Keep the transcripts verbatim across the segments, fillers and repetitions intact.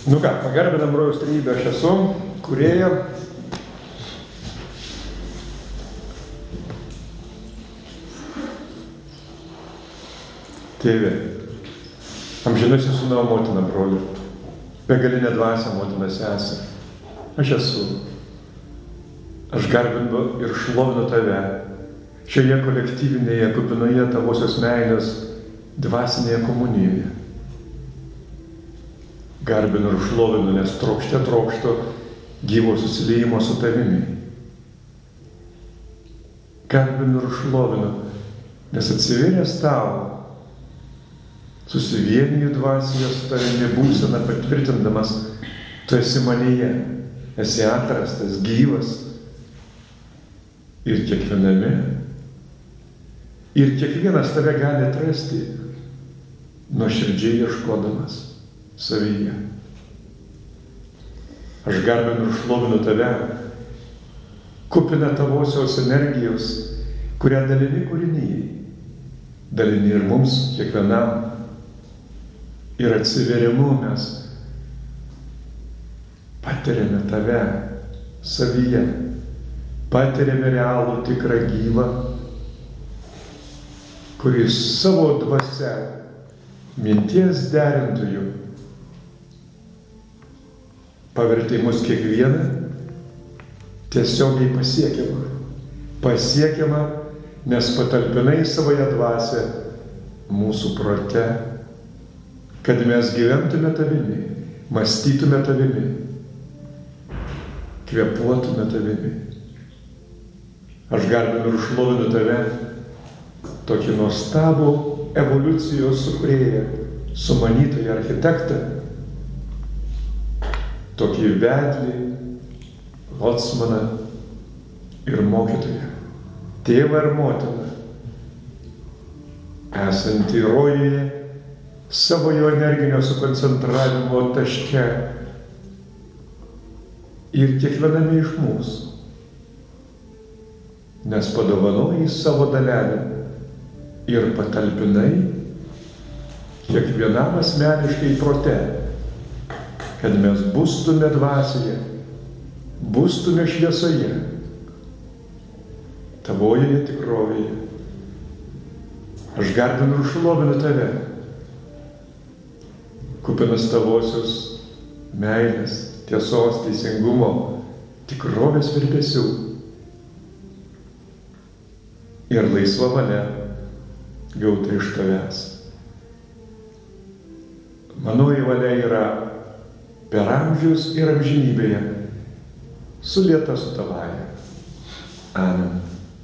Nu ką, pagarbinam rojaus trejybę, aš esu kūrėja. Tėvė, amžinasis sūnau, motina, broli, begalinė dvasia, motina, sesė. Aš esu. Aš garbinu ir šlovinu tave šioje kolektyvinėje, kupinoje tavosios meilės dvasinėje komunijoje. Garbinu ir šlovinu, nes trokšte trokšto gyvo susiliejimo su tavimi. Garbinu ir šlovinu, nes atsivėręs tau, susivieniju dvasioje su tavimi būseną patvirtindamas, tu esi manyje, esi atrastas, gyvas ir kiekviename. Ir kiekvienas tave gali atrasti, nuoširdžiai ieškodamas savyje. Aš garbinu ir šlovinu tave, kupina tavosios energijos, kurią dalini kūrinyjei, dalini ir mums kiekvienam. Ir atsiverimu mes patiriame tave savyje, patiriame realų tikrą gyvą, kuris savo dvasia, minties derintojų, pavertė mus kiekvieną tiesiogiai pasiekiamą. Pasiekiamą, nes patalpinai savoje dvasią mūsų prote, kad mes gyventume tavimi, mąstytume tavimi, kvėpuotume tavimi. Aš garbinu ir šlovinu tave, tokį nuostabų evoliucijos sukūrėją, sumanytoją architektą, tokį vedlį, lotsmaną ir mokytoją, tėvą ir motiną, esantį rojuje, savo jo energinio sukoncentravimo taške ir kiekviename iš mūsų, nes padovanojai savo dalelę ir patalpinai kiekvienam asmeniškai prote, kad mes būstume dvasioje, būstume šviesoje, tavoje tikrovėje. Aš garbinu ir šlovinu tave, kupinas tavosios meilės, tiesos, teisingumo, tikrovės virpesių ir laisva valia gauta iš tavęs. Manoji valia yra per amžius ir amžinybėje, sulieta su tavąja. Amen.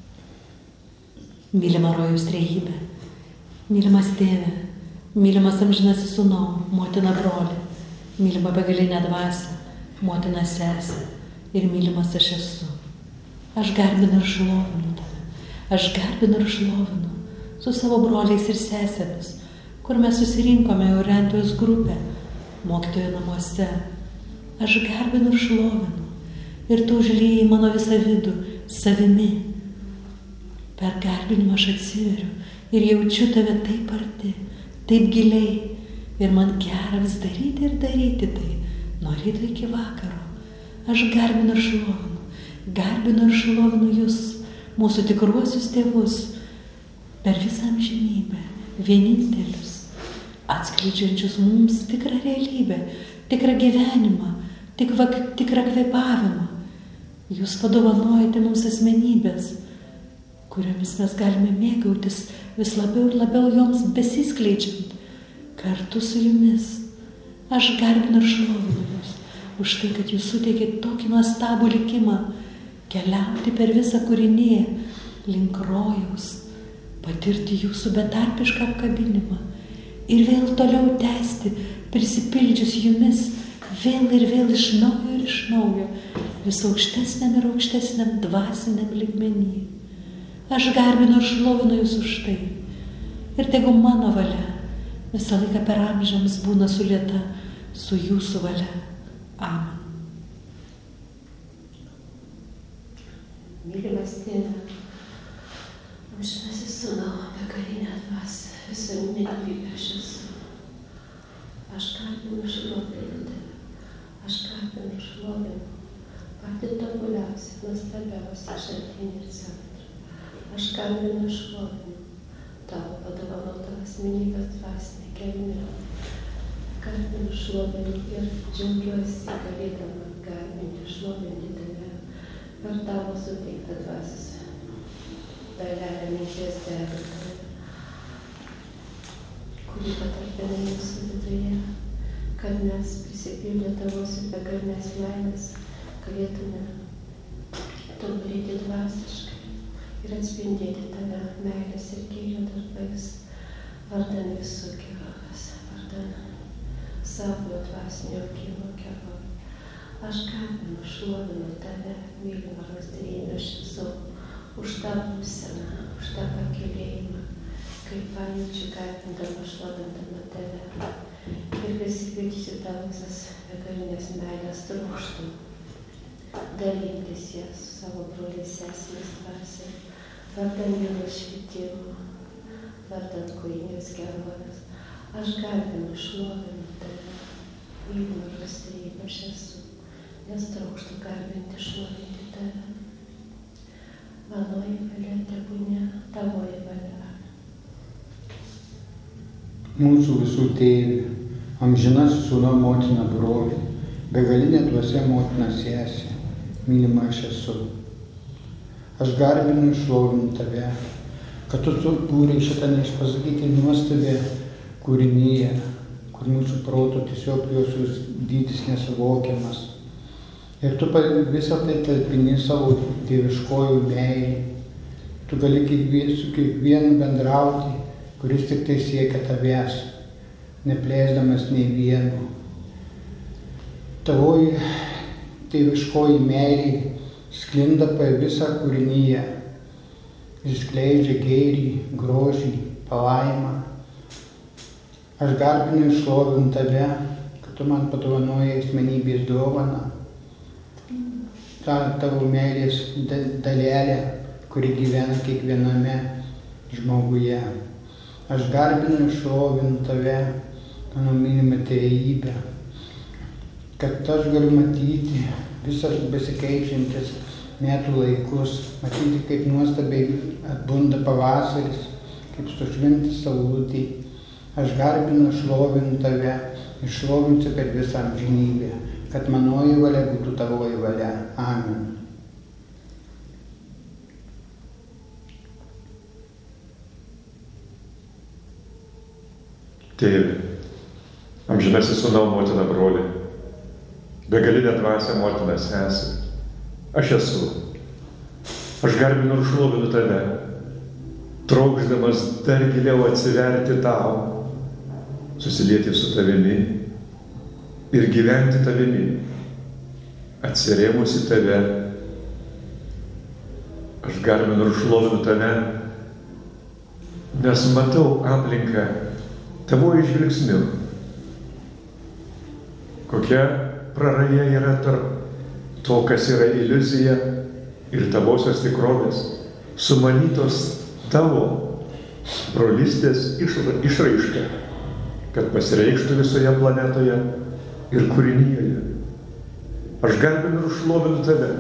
Mylima rojaus trejybė, mylimas tėve, mylimas amžinasis sūnau, motina broli, mylima begalinė dvasia, motina sesė ir mylimas aš esu. Aš garbinu ir šlovinu tave, aš garbinu ir šlovinu su savo broliais ir sesėmis, kur mes susirinkome Eurentojos grupę, mokytojo namuose. Aš garbinu ir šlovinu ir tu užliejai mano visą vidų savimi. Per garbinimą aš atsiveriu ir jaučiu tave taip arti, taip giliai, ir man gera vis daryti ir daryti tai, nuo ryto iki vakaro. Aš garbinu ir šlovinu, garbinu ir šlovinu jūs, mūsų tikruosius tėvus, per visą amžinybę, vienintelius, atskleidžiančius mums tikrą realybę, tikrą gyvenimą, tikrą, tikrą kvėpavimą. Jūs padovanojate mums asmenybės, kuriomis mes galime mėgautis vis labiau ir labiau joms besiskleidžiant kartu su jumis. Aš garbinu ir šlovinu jūs už tai, kad jūs suteikėte tokį nuostabų likimą keliauti per visą kūriniją link rojaus, patirti jūsų betarpišką apkabinimą ir vėl toliau tęsti, prisipildžius jumis vėl ir vėl iš naujo ir iš naujo, vis aukštesniam ir aukštesniam dvasiniam lygmenyje. Aš garbinu ir šlovinu jūs už tai. Ir tegu mano valia visą laiką per amžiams būna sulieta su jūsų valia. Amen. Mylimas tėve, amžinasis sūnau, begalinė dvasia, visą gyvybę aš esu. Aš garbinu ir šlovinu tave, šlovinu patį tobuliausią, nuostabiausią šaltinį ir centrą. Aš garbinu šlovinu tavo padovanotą asmenybės dvasinę gelmę. Garbinu šlovinu ir džiaugiuosi galėdama garbinti šlovinti tave per tavo suteiktą dvasios dalelę minties debitą, kurį patalpina mūsų viduje, kad mes prisipildę tavos ir begalinės laimės galėtume tobulėti dvasiškai ir atspindėti tave meilės ir gėrio darbais, vardan visų gerovės, vardan savo dvasinio augimo gerovę. Aš garbinu, šlovinu tave, mylimą rosdėjimą, aš esu už tą būseną, už tą pakylėjimą, kaip pajaučiu garbindama, šlovindama tave. Ir besipildysiu tavo visas begalinės meilės trokštų, dalintis jas su savo broliais sesėmis dvasiai, vardan jėgų švietimo, vardan kūrinės gerovės. Aš garbinu, šlovinu tave, mylimą rosdėjimą, aš esu, nes trokštų garbinti, šlovinti tave. Manoji valia tebūnie tavoji valia. Mūsų visų tėvė, amžinasis sūnau motina broli, begalinė dvasia motina sesė, mylima aš esu. Aš garbinu ir šlovinu tave, kad tu sukūrei šitą neišpasakyti nuostabią kūrinyje, kur mūsų proto tiesiog jos dydis nesuvokiamas. Ir tu visą tai talpini savo dieviškojų meilį. Tu gali kiekvien, su kiekvienu bendrauti, kuris tik tai siekia tavęs, neplėsdamas nei vieno. Tavoji dieviškoji meilė sklinda per visą kūrinyje ir skleidžia gėrį, grožį, palaimą. Aš garbinu ir šlovinu tave, kad tu man padovanojai asmenybės dovaną, tą tavo meilės dalelę, kuri gyvena kiekviename žmoguje. Aš garbinu ir šlovinu tave, mano mylima trejybė, kad aš galiu matyti visas besikeičiantis metų laikus, matyti, kaip nuostabiai atbunda pavasaris, kaip sušvinta saulutė. Aš garbinu ir šlovinu tave, iššlovinsiu per visą amžinybę, kad manoji valia būtų tavoji valia. Amen. Tėve, amžinasis sūnau motina broli, begalinė dvasia motina sesė, aš esu. Aš garbinu ir šlovinu tave, trokšdamas dar giliau atsiverti tau, susilieti su tavimi ir gyventi tavimi, atsirėmusi tave. Aš garbinu ir šlovinu tave, nes matau aplinką tavoji žvilgsniu, kokia praraja yra tarp to, kas yra iliuzija ir tavosios tikrovės, sumanytos tavo brolystės išraiška, kad pasireikštų visoje planetoje ir kūrinyje. Aš garbinu ir šlovinu tave,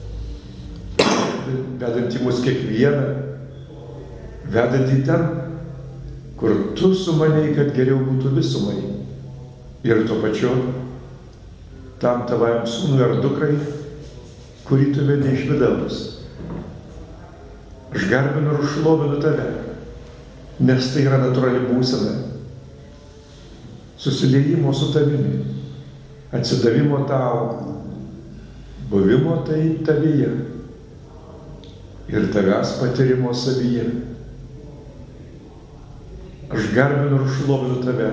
vedantį mus kiekvieną, vedantį ten, kur tu sumanei, kad geriau būtų visumai, ir tuo pačiu tam tavajam sūnui ar dukrai, kurį tu vedi iš vidaus. Aš garbinu ir šlovinu tave, nes tai yra natūrali būsena, susiliejimo su tavimi, atsidavimo tau, buvimo tai tavyje ir tavęs patyrimo savyje. Aš garbinu ir šlovinu tave,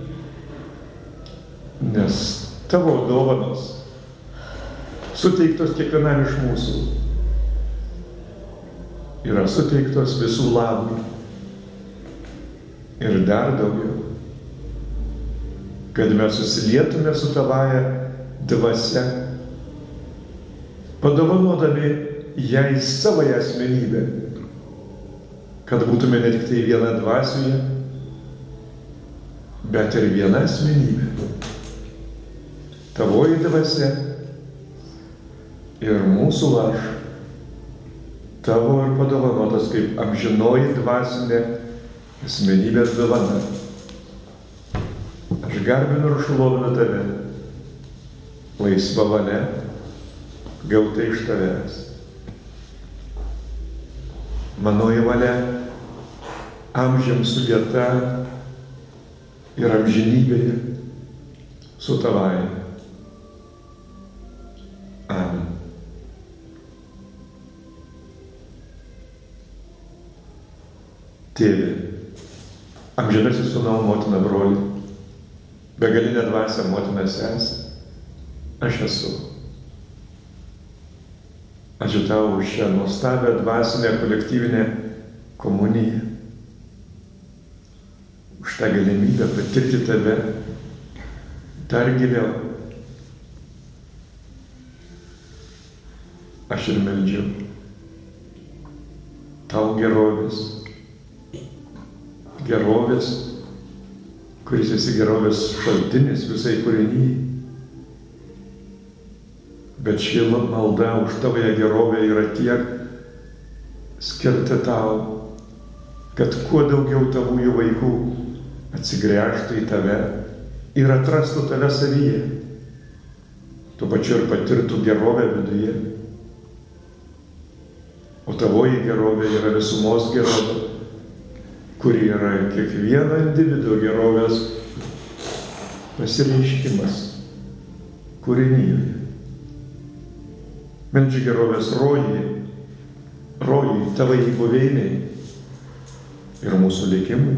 nes tavo dovanos suteiktos kiekvienam iš mūsų yra suteiktos visų labui ir dar daugiau, kad mes susilietume su tavaja dvasia, padovanodami jai savoje asmenybę, kad būtume ne tik tai viena dvasioje, bet ir viena asmenybė. Tavoji dvasia ir mūsų aš, tavo ir padovanotas kaip amžinoji dvasinė asmenybės dovana. Aš garbinu ir šlovinu tave, laisva valia, gauta iš tavęs. Manoji valia amžiams sulieta ir amžinybėje su tavai. Amen. Tėve, amžinasis sūnau, motina, broli, begalinė dvasia, motina, sesė, aš esu. Ačiū tau už šią nuostabią dvasinę kolektyvinę komuniją, už tą galimybę patirti tave dar giliau. Aš ir meldžiu tau gerovės, gerovės, kuris esi gerovės šaltinis visai kūrinyjai. Bet ši malda už tavoje gerovę yra tiek skirta tau, kad kuo daugiau tavųjų vaikų atsigręžtų į tave ir atrastų tave savyje, tuo pačiu ir patirtų gerovę viduje. O tavoji gerovė yra visumos gerovė, kuri yra kiekvieno individo gerovės pasireiškimas kūrinyje. Meldžiu gerovės rojai, rojai, tavai buveiniai ir mūsų likimui.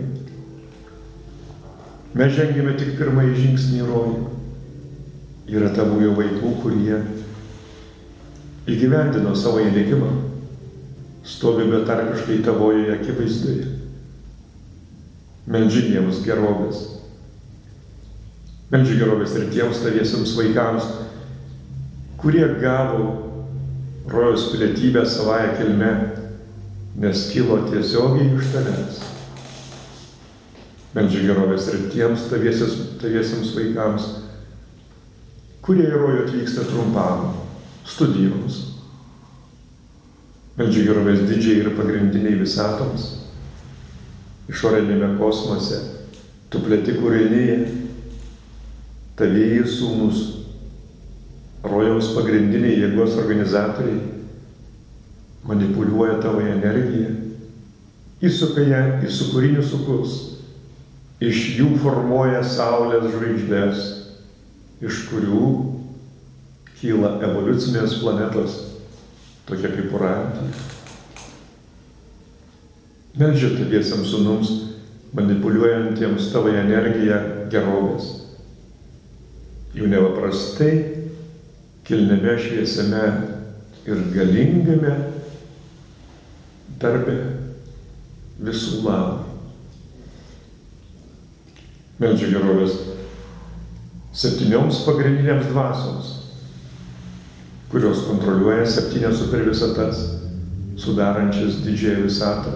Mes žengėme tik pirmąjį žingsnį į rojų. Yra tavųjų vaikų, kurie įgyvendino savo įlikimą, stovi betarpiškai tavojoje akivaizdoje. Meldžiu jiems gerovės. Meldžiu gerovės ir tiems taviesiams vaikams, kurie gavo rojaus pilietybę savąją kilme, nes kilo tiesiogiai iš tavęs. Meldžiu gerovės ir tiems taviesiams vaikams, kurie į rojų atvyksta trumpam studijoms. Meldžiu gerovės didžiai ir pagrindiniai visatoms, išorinėme kosmose, tu plėti kūrinyje, tavieji sūnus, rojaus pagrindiniai jėgos organizatoriai manipuliuoja tavo energiją, įsuka ją į sūkurinius sukus, iš jų formuoja saulės žvaigždės, iš kurių kyla evoliucinės planetos, tokia kaip Uranija. Meldžiu taviesiams sūnums, manipuliuojantiems tavo energiją, gerovės. Jų nepaprastai kilniame, šviesiame ir galingame darbe visų labui. Meldžiu gerovės septynioms pagrindinėms dvasioms, kurios kontroliuoja septynias supervisatas, sudarančias didžiąją visatą.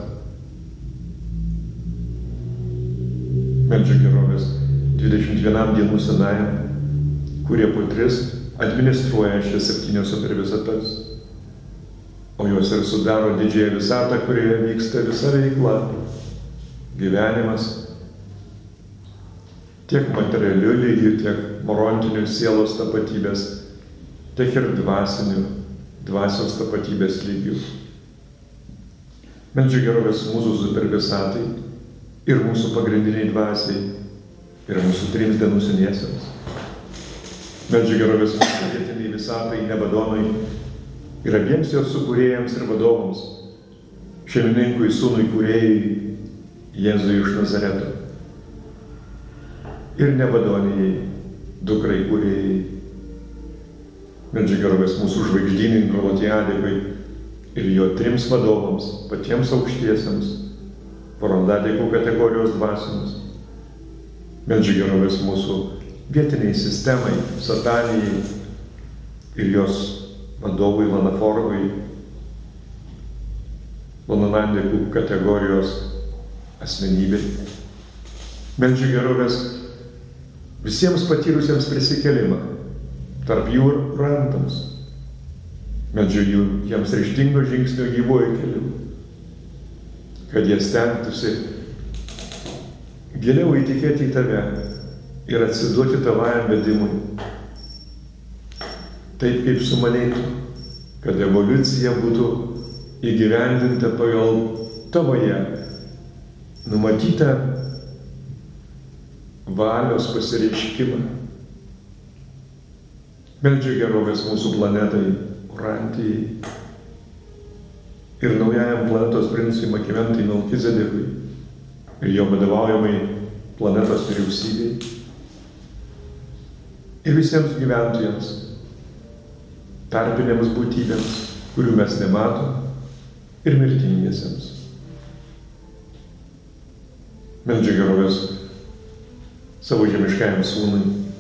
Meldžiu gerovės dvidešimt vienam dienų senajam, kurie po tris administruoja šias septynias supervisatas, o jos ir sudaro didžiąją visatą, kurioje vyksta visa veikla, gyvenimas, tiek materialių lygių, tiek moralinių sielos tapatybės, tiek ir dvasinių, dvasios tapatybės lygių. Meldžiu gerovės mūsų supervisatai ir mūsų pagrindiniai dvasiai ir mūsų trims dienų seniesiems. Meldžiu gerovės mūsų vietiniai visatai, nevadonai ir abiems jos sukūrėjams ir vadovams, šeimininkui, sūnui kūrėjui, Jėzui iš Nazareto ir nevadonijai, dukrai kūrėjai. Meldžiu gerovės mūsų žvaigždynui Prolotijadikui ir jo trims vadovams, patiems aukštiesiems, Porondadikų kategorijos dvasioms. Meldžiu gerovės mūsų vietiniai sistemai, Satanijai ir jos vadovui Lanaforgui, Lononandikų kategorijos asmenybei. Meldžiu gerovės visiems patyrusiems prisikelimą, tarp jų ir rantams, Meldžiu jų, jiems ryžtingo žingsnio gyvuoju keliu, kad jie stengtųsi giliau įtikėti į tave ir atsiduoti tavajam vedimui. Taip kaip sumanėtų, kad evoliucija būtų įgyvendinta pagal tavoje numatytą valios pasireiškimą. Meldžiu gerovės mūsų planetai, Urantijai ir naujajam planetos princui Makimentai Melchizedekui ir jo vadovaujamai planetos vyriausybei ir visiems gyventojams, tarpinėms būtybėms, kurių mes nematom, ir mirtingiesiems. Meldžiu gerovės savo žemiškajam sūnui,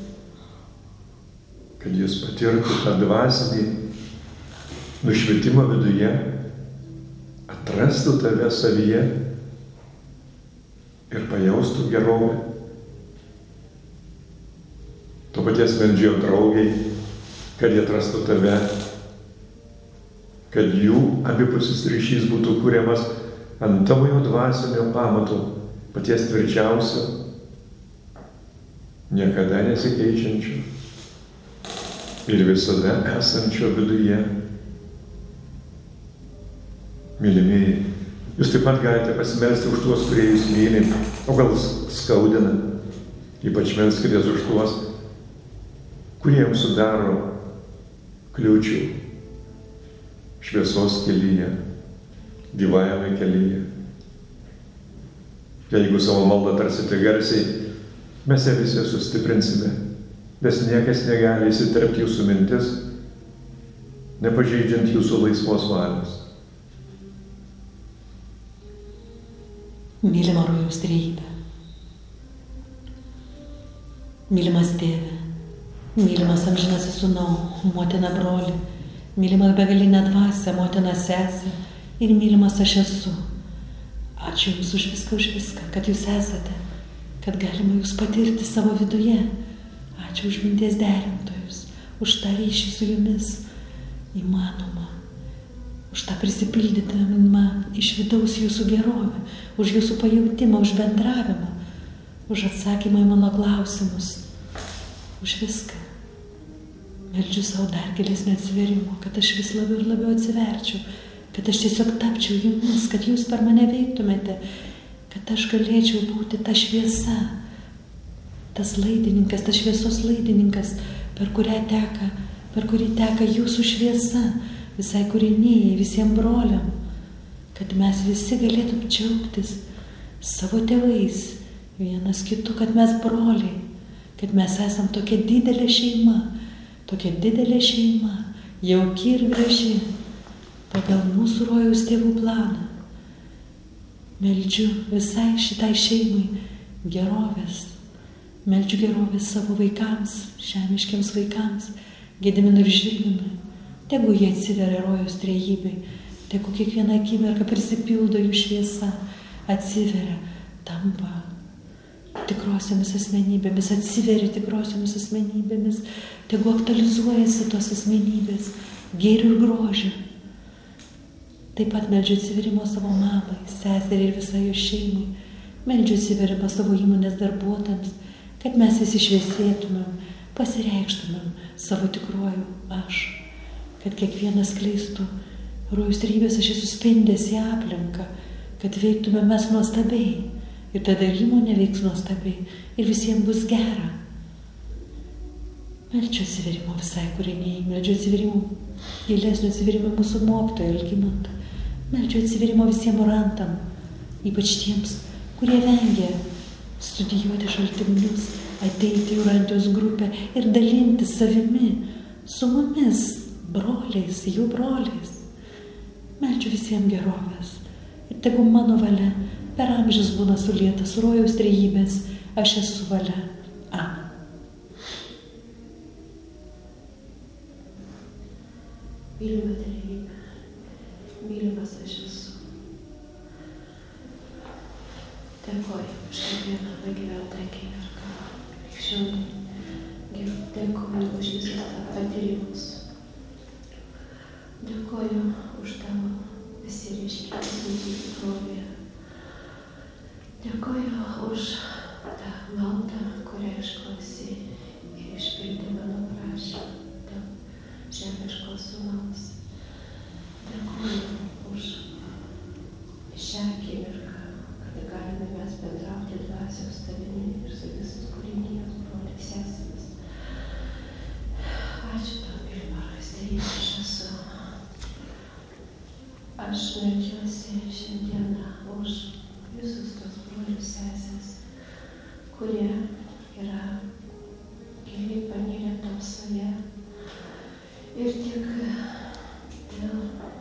kad jis patirtų tą dvasinį nušvitimą viduje, atrastų tave savyje ir pajaustų gerovę. To paties meldžiu draugiai, kad jie atrastų tave, kad jų abipusis ryšys būtų kuriamas ant tavojo dvasinio pamato, paties tvirčiausio, niekada nesikeičiančio ir visada esančio viduje. Mylimieji, jūs taip pat galite pasimelsti už tuos, kurie jūs myli, o gal skaudina. Ypač melskitės už tuos, kurie jums sudaro kliūčių šviesos kelyje, gyvajame kelyje. Jeigu savo maldą tarsite garsiai, mes ją visi sustiprinsime, nes niekas negali įsiterpti jūsų mintis, nepažeidžiant jūsų laisvos valios. Mylima rojaus trejybė, mylimas tėve, mylimas amžinasis sūnau, motina broli, mylima begalinė dvasia, motina sesė ir mylimas aš esu. Ačiū Jums už viską, už viską, kad Jūs esate, kad galima Jūs patirti savo viduje. Ačiū už minties derintojus, už tą ryšį su Jumis įmanoma. Už tą prisipildytą iš vidaus jūsų gerovę, už jūsų pajautimą, už bendravimą, už atsakymą į mano klausimus, už viską. Meldžiu savo dar gilesnio atsiverimo, kad aš vis labiau ir labiau atsiverčiau, kad aš tiesiog tapčiau Jumis, kad Jūs per mane veiktumėte, kad aš galėčiau būti ta šviesa, tas laidininkas, tas šviesos laidininkas, per kurią teka, per kurį teka Jūsų šviesa, visai kūrinijai, visiems broliam, kad mes visi galėtum džiaugtis savo tėvais, vienas kitu, kad mes broliai, kad mes esam tokia didelė šeima, tokia didelė šeima, jauki ir graži, pagal mūsų rojaus tėvų planą. Meldžiu visai šitai šeimai gerovės, meldžiu gerovės savo vaikams, žemiškiams vaikams, Gediminui ir Žilvinui. Tegu jie atsiveria rojaus trejybei, tegu kiekvieną akimirką prisipildo jų šviesa, atsiveria, tampa tikrosiamis asmenybėmis, atsiveria tikrosiamis asmenybėmis, tegu aktualizuojasi tos asmenybės, gėrių ir grožio. Taip pat meldžiu atsiverimo savo mamai, seseriai ir visai jo šeimai, meldžiu atsiverimo savo įmonės darbuotojams, kad mes visi šviesėtumėm, pasireikštumėm savo tikruoju aš. Kad kiekvienas skleistų rojaus trejybės aš esu spindęs į aplinką, kad veiktume mes nuostabiai ir tada įmonė veiks nuostabiai ir visiems bus gera. Meldžiu atsiverimo visai kūriniai, meldžiu atsiverimo, gilesnio atsiverimo mūsų mokytojo Algimantą, meldžiu atsiverimo visiems orantam, ypač tiems, kurie vengia studijuoti šaltinius, ateiti į Urantijos grupę ir dalinti savimi su mumis, broliais, jų broliais. Meldžiu visiems gerovės. Ir tegu mano valia per amžius būna sulietas rojaus trejybės, aš esu valia. Amen. Mylima trejybė, mylimas aš esu. Dėkoju už kiekvieną pagyventą akimirką. Krikščionį, dėkoju už visą patyrimus. Dėkoju už tavo pasireiškimą mūsų tikrovėje. Dėkoju už tą maldą, kurią išklausai ir išpildė mano prašymą dėl žemiško sūnaus. Dėkoju už šią akimirką, kad galime mes bendrauti dvasios tavimi ir su visų kūrinijos broliais sesėmis. Ačiū tau, Vilmaras, tai aš esu. Aš meldžiuosi šiandieną už visus tos brolius sesės, kurie yra giliai panirę tamsoje ir tik dėl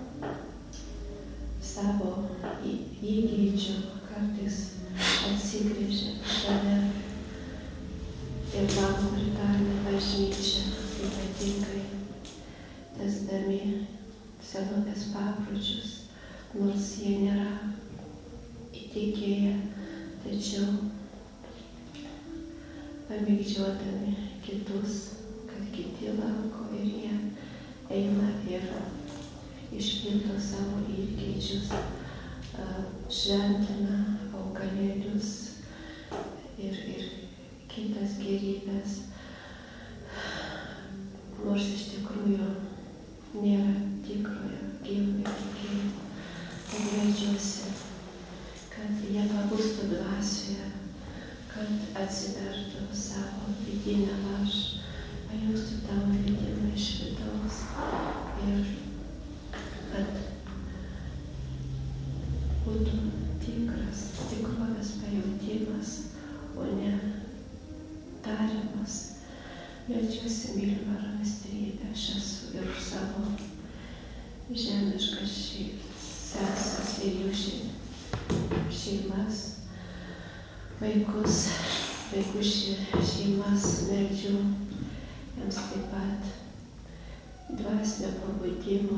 savo įgeidžių kartais atsigręžia į tave ir lanko ritualinę bažnyčią, ypatingai tęsdami senovės papročius, nors jie nėra įtikėję, tačiau pamėgdžiodami kitus, kad kiti lanko ir jie eina ir išpildo savo įgeidžius, šventina augalėlius ir, ir kitas gėrybės, nors iš tikrųjų nėra tikrojo gyvojo tikėjimo. Meldžiuosi, kad jie pabustų dvasioje, kad atsivertų savo vidinę aš, pajustų tavo vedimą iš vidaus ir kad būtų tikras, tikrovės pajautimas, o ne tariamas. Meldžiuosi, mylima ramistrybė, aš esu ir už savo žemiškas sesės ir jų šeimas, vaikus, vaikų šeimas meldžiu, jiems taip pat dvasinio pabudimo,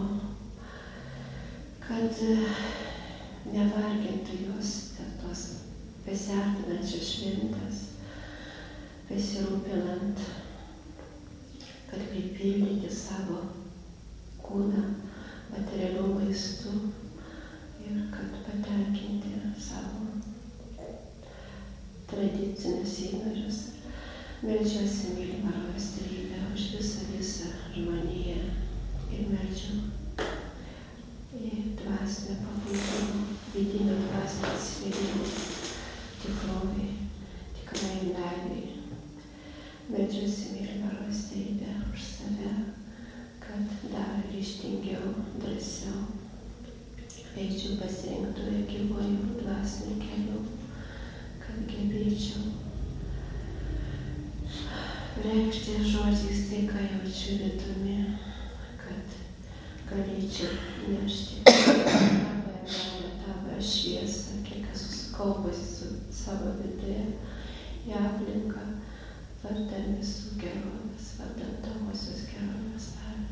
kad nevargintų juos tos besiartinančios šventės, besirūpinant, kad pripildyti savo kūną materialių maistų ir kad patenkinti savo tradicinius įnorius. Meldžiuosi, mylima ramistrybė, už visą visą žmoniją ir meldžiu į dvasinę pabudimą, vidinio dvasinio atsivėrimo tikrovai, tikrai meilei. Meldžiuosi, mylima ramistrybė, už save, kad dar ryžtingiau, drąsiau eičiau pasirinktoje gyvojų dvasinių kelių, kad gebėčiau reikšti žodžiais tai, ką jaučiu vidumi, kad galėčiau nešti tavo meilę, tavo šviesą, kiek esu sukaupusi su savo viduje į aplinką, vardan visų gerovės, vardan tavosios gerovės.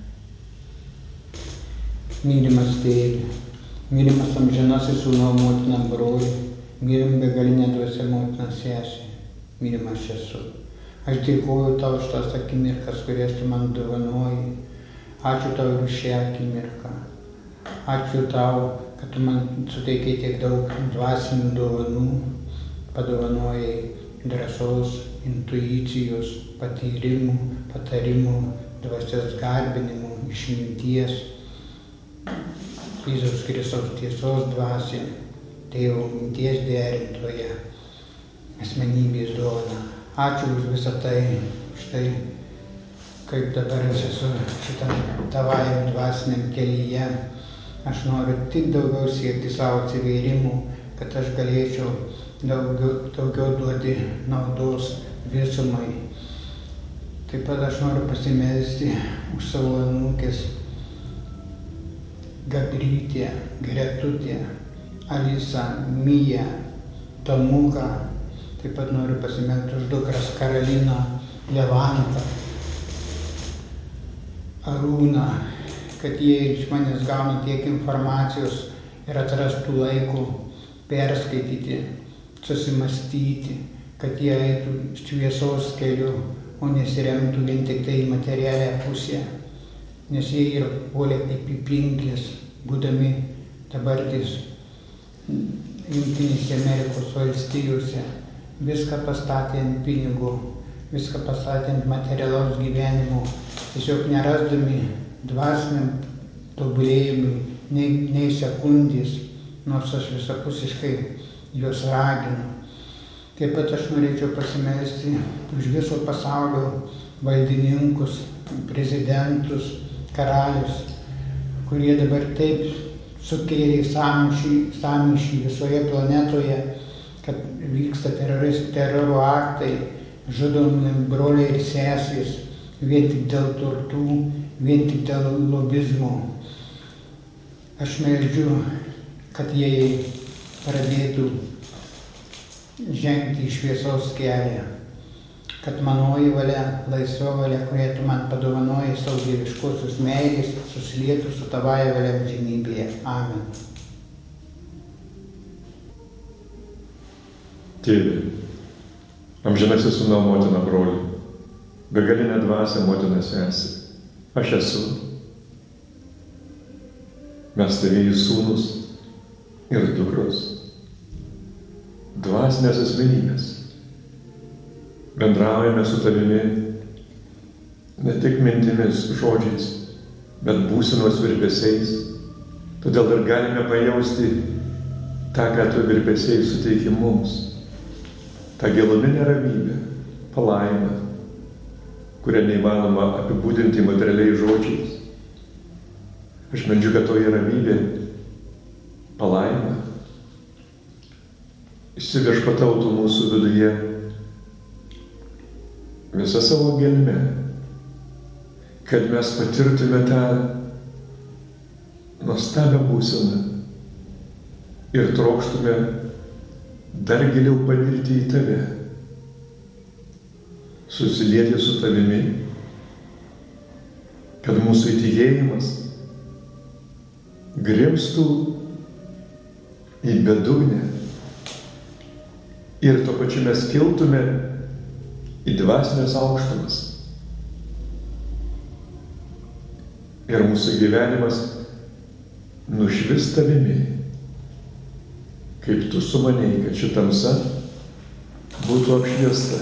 Mylimas tėve, mylimas amžinasis sūnau motina broli, mylim begalinė dvasia motina sesė, mylimas aš esu. Aš dėkoju tau už tas akimirkas, kurias tu man dovanoji. Ačiū tau už šią akimirką. Ačiū tau, kad tu man suteikai tiek daug dvasinių dovanų, padovanojai drąsos, intuicijos, patyrimų, patarimų, dvasios garbinimų, išminties, Jėzaus Kristaus tiesos dvasia, Tėvo minties derintoje, asmenybės dovana. Ačiū už visą tai, už tai, kaip dabar aš esu šitam tavajam dvasiniam kelyje. Aš noriu tik daugiau siekti savo atsivėrimų, kad aš galėčiau daugiau, daugiau duoti naudos visumai. Taip pat aš noriu pasimelsti už savo anūkės Gabrytė, Gretutė, Alisa, Mija, Tomuką. Taip pat noriu pasimelsti už dukras Karoliną, Levantą, Arūną, kad jie iš manęs gauna tiek informacijos ir atrastų laiko perskaityti, susimastyti, kad jie eitų šviesos keliu, o nesiremtų vien tik tai materialią pusę. nes jie ir puolė kaip į pinkles, būdami dabartis Jungtinėse Amerikos valstijose. Viską pastatė ant pinigų, viską pastatė ant materialaus gyvenimo, tiesiog nerasdami dvasiniam tobulėjimui nei, nei sekundės, nors aš visapusiškai juos raginu. Taip pat aš norėčiau pasimelsti už viso pasaulio valdininkus, prezidentus, karalius, kurie dabar taip sukėlė sąmyšį, sąmyšį visoje planetoje, kad vyksta teroro aktai, žudomi broliai ir sesės, vien tik dėl turtų, vien tik dėl lobizmo. Aš meldžiu, kad jie pradėtų žengti į šviesos kelią, kad manoji valia, laisva valia, kurią tu man padovanojai savo dieviškosios meilės, susilietų su tavąja valia amžinybėje. Amen. Tėve, amžinasis sūnau, motina, broli, begalinė dvasia, motina, sesė, aš esu. Mes tavėjai sūnus ir dukros, dvasinės asmenybės. Bendraujame su tavimi ne tik mintimis, žodžiais, bet būsenos virpesiais. Todėl ir galime pajausti tą, ką tu virpesiai suteiki mums. Ta giluminė ramybė, palaima, kurią neįmanoma apibūdinti materialiai žodžiais. Aš meldžiu, kad toji ramybė, palaima, įsiviešpatautų mūsų viduje visą savo gelmę, kad mes patirtume tą nuostabią būseną ir trokštume dar giliau panirti į tave, susilieti su tavimi, kad mūsų įtikėjimas grimstų į bedugnę ir tuo pačiu mes kiltume į dvasinės aukštumas. Ir mūsų gyvenimas nušvis tavimi, kaip tu sumanėjai, kad ši tamsa būtų apšviesta.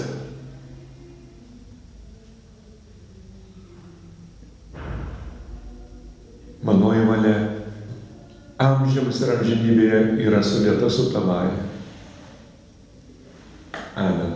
Manoji valia amžiams ir amžinybėje yra sulieta su tavąja. Amen.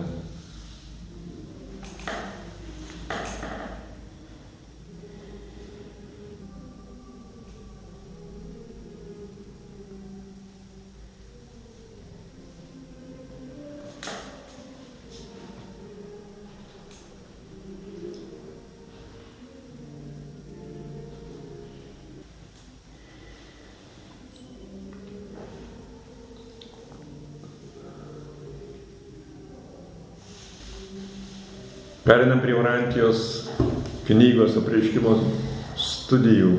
Perinam prie Orantijos knygos apreiškimo studijų.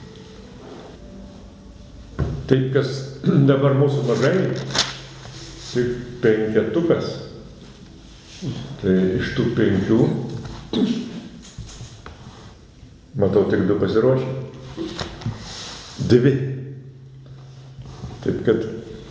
Taip, kas dabar mūsų mažai, tik penketukas. Tai iš tų penkių, matau, tik du pasiruošę. Dvi. Taip, kad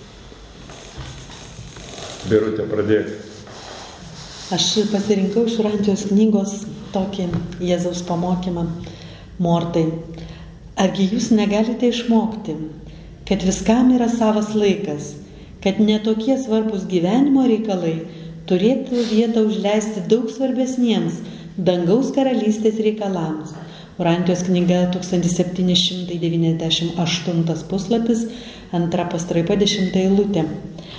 Birutė pradėk. Aš pasirinkau iš Orantijos knygos tokį Jėzaus pamokymą Mortai. Argi jūs negalite išmokti, kad viskam yra savas laikas, kad netokie svarbus gyvenimo reikalai turėtų vietą užleisti daug svarbesniems dangaus karalystės reikalams. Orantijos knyga tūkstantis septyni šimtai devyniasdešimt aštuntas puslapis, antra pastraipa, dešimta eilutė.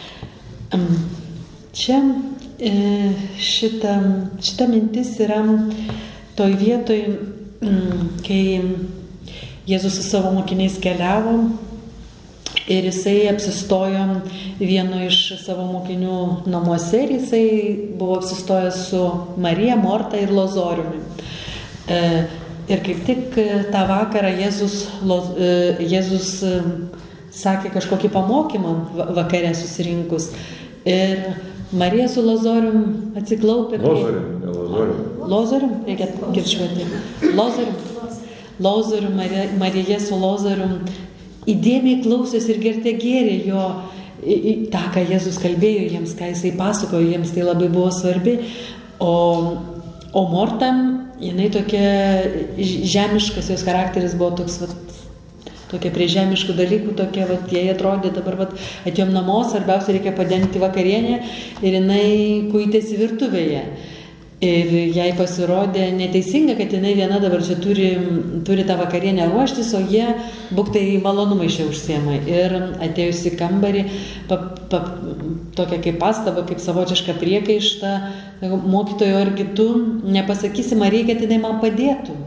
Čia Šita, šita mintis yra toj vietoj, kai Jėzus su savo mokiniais keliavo ir jisai apsistojo vieno iš savo mokinių namuose ir jisai buvo apsistojęs su Marija, Morta ir Lozoriumi. Ir kaip tik tą vakarą Jėzus, Jėzus sakė kažkokį pamokymą vakare susirinkus ir Marija su Lozorium atsiklaupė. Lozorium, ne Lozorium. Lozorium, reikia kirčiuoti. Lozorium. Lozorium, Marija, Marija su Lozorium įdėmiai klausėsi ir gertė gėrė jo tą, ką Jėzus kalbėjo jiems, ką jisai pasakojo, jiems tai labai buvo svarbi. O, o Morta, jinai tokia žemiškas, jos charakteris buvo toks, vat, tokie prie žemiškų dalykų, tokie, vat, jie atrodė dabar, vat, atėjom namo, svarbiausia reikia padengti vakarienę ir jinai kuitėsi virtuvėje. Ir jai pasirodė neteisinga, kad jinai viena dabar čia turi, turi tą vakarienę ruoštis, o jie buktai malonumai čia užsiema. Ir atėjus į kambarį, pa, pa, tokia kaip pastaba, kaip savotiška priekaišta, mokytojo, argi tu nepasakysi Marijai, kad jinai man padėtų.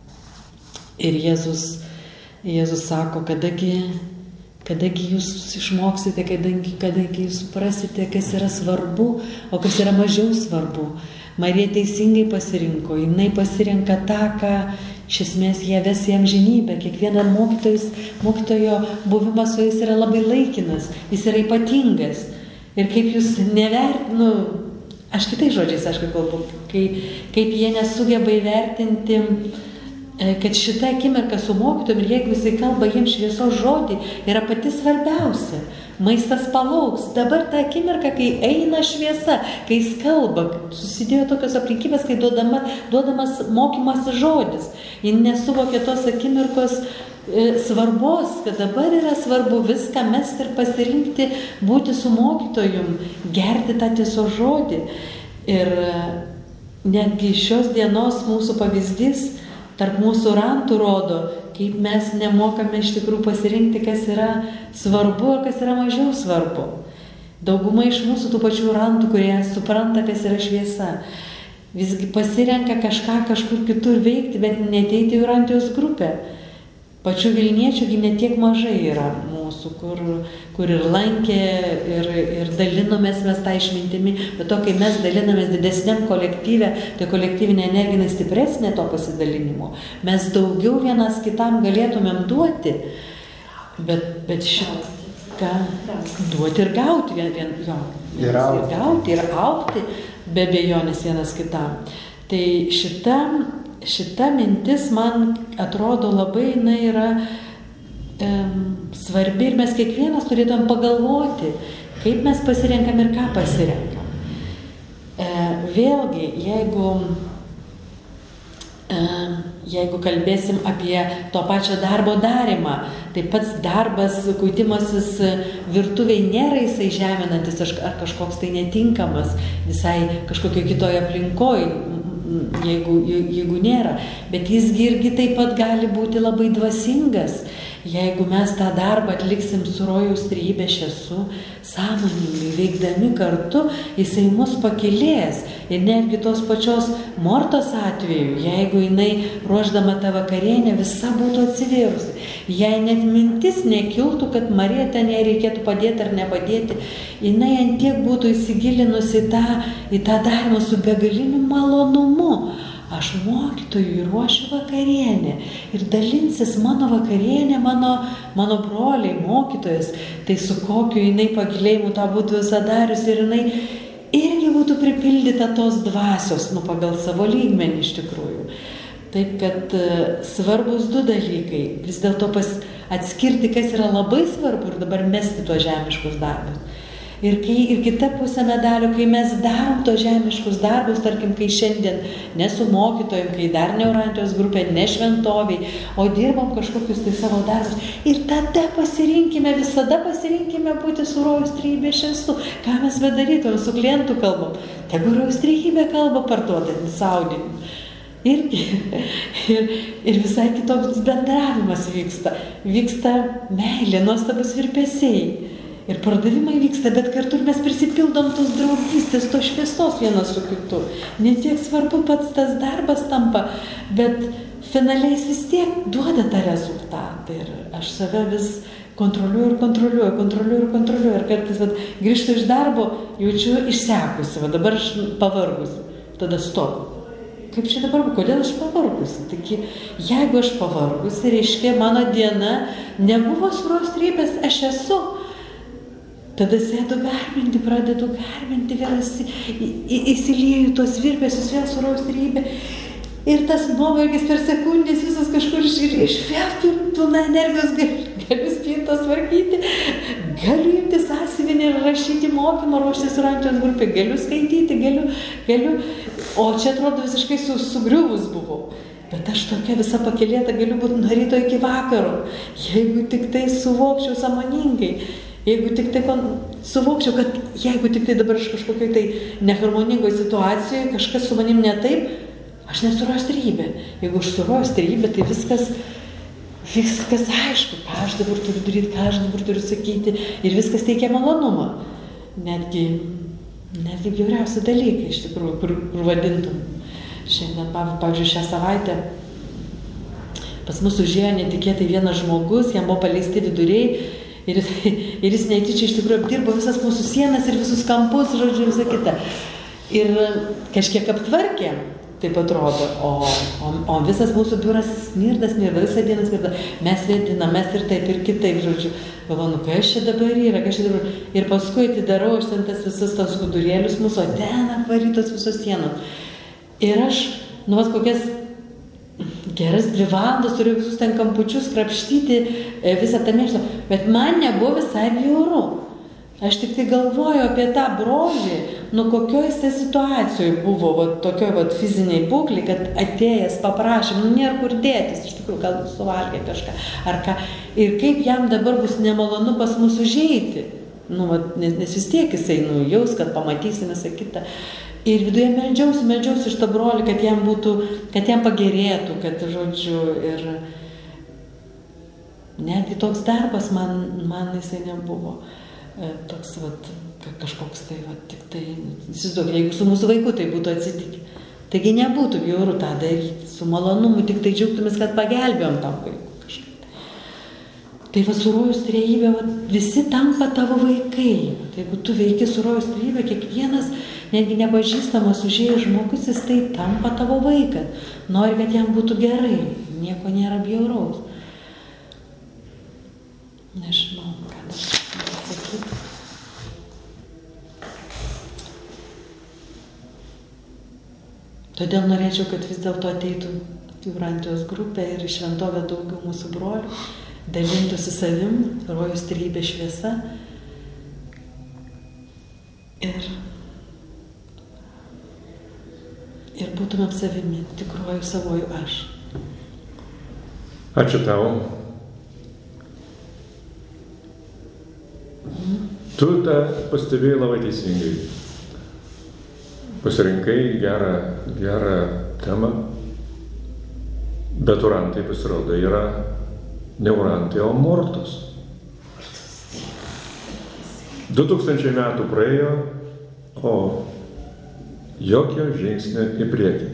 Ir Jėzus, Jėzus sako, kadagi, kadagi jūs išmoksite, kadagi, kadagi jūs suprasite, kas yra svarbu, o kas yra mažiau svarbu. Marija teisingai pasirinko, jinai pasirenka tą, ką iš esmės jie ves į amžinybę. Kiekviena mokytojo buvimas su jais yra labai laikinas, jis yra ypatingas. Ir kaip jūs nevertinu, aš kitais žodžiais, aišku, kalbu, kai, kaip jie nesugeba įvertinti, kad šita akimirka su mokytojom ir jeigu jisai kalba jiems šviesos žodį, yra pati svarbiausia. Maistas palauks. Dabar ta akimirka, kai eina šviesa, kai jis kalba, susidėjo tokios aplinkybės, kai duodama, duodamas mokymas žodis. Jis nesuvokė tos akimirkos e, svarbos, kad dabar yra svarbu viską mesti ir pasirinkti būti su mokytojum, gerti tą tiesos žodį. Ir netgi šios dienos mūsų pavyzdys tarp mūsų rantų rodo, kaip mes nemokame iš tikrųjų pasirinkti, kas yra svarbu ir kas yra mažiau svarbu. Dauguma iš mūsų tų pačių rantų, kurie supranta, kas yra šviesa, visgi pasirenka kažką kažkur kitur veikti, bet neteiti į Urantijos grupę. Pačių Vilniečių netiek mažai yra mūsų, kur, kur ir lankė, ir, ir dalinomės mes tą išmintimi, bet to, kai mes dalinamės didesniam kolektyve, tai kolektyvinė energija stipresnė to pasidalinimo. Mes daugiau vienas kitam galėtumėm duoti, bet, bet šitą duoti ir gauti, vien, vien, jo, ir, ir gauti, ir augti, be abejonės vienas kitam. Tai šita Šita mintis man atrodo labai jinai yra e, svarbi ir mes kiekvienas turėtum pagalvoti, kaip mes pasirenkam ir ką pasirenkam. E, vėlgi, jeigu, e, jeigu kalbėsim apie to pačio darbo darymą, tai pats darbas, kuitimasis virtuviai nėra jisai žeminantis ar kažkoks tai netinkamas, visai kažkokio kitoje aplinkoje. Jeigu, jeigu nėra, bet jisgi irgi taip pat gali būti labai dvasingas, jeigu mes tą darbą atliksim su rojaus trejybe šviesu, sąmoningai veikdami kartu, jisai mus pakylės. Ir netgi tos pačios Mortos atveju, jeigu jinai ruošdama tą vakarienę visa būtų atsivėrusi, jei net mintis nekiltų, kad Marija ten jai reikėtų padėti ar nepadėti, jinai antiek būtų įsigilinusi į tą, į tą darymą su begaliniu malonumu. Aš mokytojui ruošiu vakarienę ir dalinsis mano vakarienė, mano, mano broliai, mokytojas, tai su kokiu jinai pagilėjimu tą būtų visą darius ir jinai irgi būtų pripildyta tos dvasios, nu pagal savo lygmenį iš tikrųjų. Taip, kad svarbus du dalykai, vis dėlto atskirti, kas yra labai svarbu ir dabar mesti tuos žemiškus darbus. Ir, kai, ir kita pusė medalio, kai mes darom to žemiškus darbus, tarkim, kai šiandien nesu mokytojim, kai dar ne Urantijos grupė, ne šventoviai, o dirbam kažkokius tai savo darbus. Ir tada pasirinkime, visada pasirinkime būti su rojaus trejybe šviesu. Ką mes bedarytum, su klientu kalbam. Tegu rojaus trejybė kalba parduodant saudinį. Irgi. Ir, ir visai kitoks bendravimas vyksta. Vyksta meilė, nuostabus virpesiai. Ir pardavimai vyksta, bet kartu ir mes prisipildom tos draugystės, tos šviesos vienas su kitu. Ne tiek svarbu pats tas darbas tampa, bet finaliai jis vis tiek duoda tą rezultatą. Ir aš save vis kontroliuoju ir kontroliuoju, kontroliuoju ir kontroliuoju. Ir kartais vat, grįžtu iš darbo, jaučiu išsekusi, va dabar aš pavargusi. Tada stop. Kaip čia dabar, kodėl aš pavargusi? Taigi, jeigu aš pavargusi, reiškia, mano diena nebuvo su rojaus trejybės, aš esu. Tada sėdu garbinti, pradedu garbinti, vėl įsilieju tos virpesius, vėl su rojaus trejybe. Ir tas nuovargis per sekundės visas kažkur ir iš vėl pilna energijos galiu, galiu spintos tvarkyti, galiu imti sąsiuvinį ir rašyti mokymą, ruoštis Urantijos grupė, galiu skaityti, galiu, galiu. O čia atrodo visiškai su, sugriuvus buvau. Bet aš tokia visa pakylėta galiu būti nuo ryto iki vakaro, jeigu tik tai suvokčiau sąmoningai. Jeigu tik tai suvokčiau, kad jeigu tik tai dabar aš kažkokiai tai neharmoningoje situacijoje, kažkas su manim ne taip, aš nesuroju strybę. Jeigu aš suroju strybę, tai viskas, viskas aišku, ką aš dabar turiu daryti, ką aš dabar turiu sakyti. Ir viskas teikia malonumą. Netgi, netgi bjauriausi dalykai, iš tikrųjų, kur, kur vadintum. Šiandien, pavyzdžiui, šią savaitę pas mus užėjo netikėtai vienas žmogus, jam buvo paleisti viduriai. Ir, ir jis netyčia iš tikrųjų apdirbo visas mūsų sienas ir visus kampus, žodžiu, visą kitą. Ir kažkiek aptvarkė, taip atrodo, o, o, o visas mūsų biuras smirda, smirda, visą dieną smirda. Mes vėdinam, mes ir taip, ir kitaip, žodžiu. Galvoju, nu kas čia dabar yra, kas čia dabar. Ir paskui atidarau aš ten tas visas tos skudurėlius mūsų, o ten apvarytos visos sienos. Ir aš, nu vas kokias geras dvi valandas turiu visus ten kampučius krapštyti, visą tą mėštą. Bet man nebuvo visai bjauru. Aš tik tai galvoju apie tą brolį, nu kokioj jis situacijoje buvo, va, tokioj va, fiziniai būklei, kad atėjęs paprašė, nu nėra kur dėtis, iš tikrųjų gal suvalgė kažką, ar ką. Ir kaip jam dabar bus nemalonu pas mus užeiti. Nu, va, nes, nes vis tiek jisai, nu, jaus, kad pamatysim visą kitą. Ir viduje meldžiausi, meldžiausi iš tą brolį, kad jam būtų, kad jam pagerėtų, kad, žodžiu, ir netgi toks darbas man, man jisai nebuvo. Toks, vat, kažkoks tai, vat, tik tai, įsivaizduok, jeigu su mūsų vaiku tai būtų atsitikę. Taigi nebūtų bjauru tą daryti, su malonumu, tik tai džiaugtumės, kad pagelbėjom tam vaiku kažkaip. Tai va, su Rojaus trejybė, va, visi tampa tavo vaikai. Tai jeigu tu veiki su Rojaus trejybė, kiekvienas, netgi nepažįstamas užėjęs žmogus, jis tai tampa tavo vaikas. Nori, kad jam būtų gerai, nieko nėra bjauraus. Nežinau, ką dar sakyti. Todėl norėčiau, kad vis dėlto ateitų į Urantijos grupę ir į šventovę daugiau mūsų brolių, dalintųsi savim, Rojaus trejybė šviesa. Ir, ir būtumėm savimi, tikruoju savoju aš. Ačiū tau. Tu tą pastebėjai labai teisingai. Pasirinkai gerą, gerą temą, bet urantai pasirodo yra ne urantai, o mortos. Du tūkstančiai metų praėjo, o jokio žingsnio į priekį.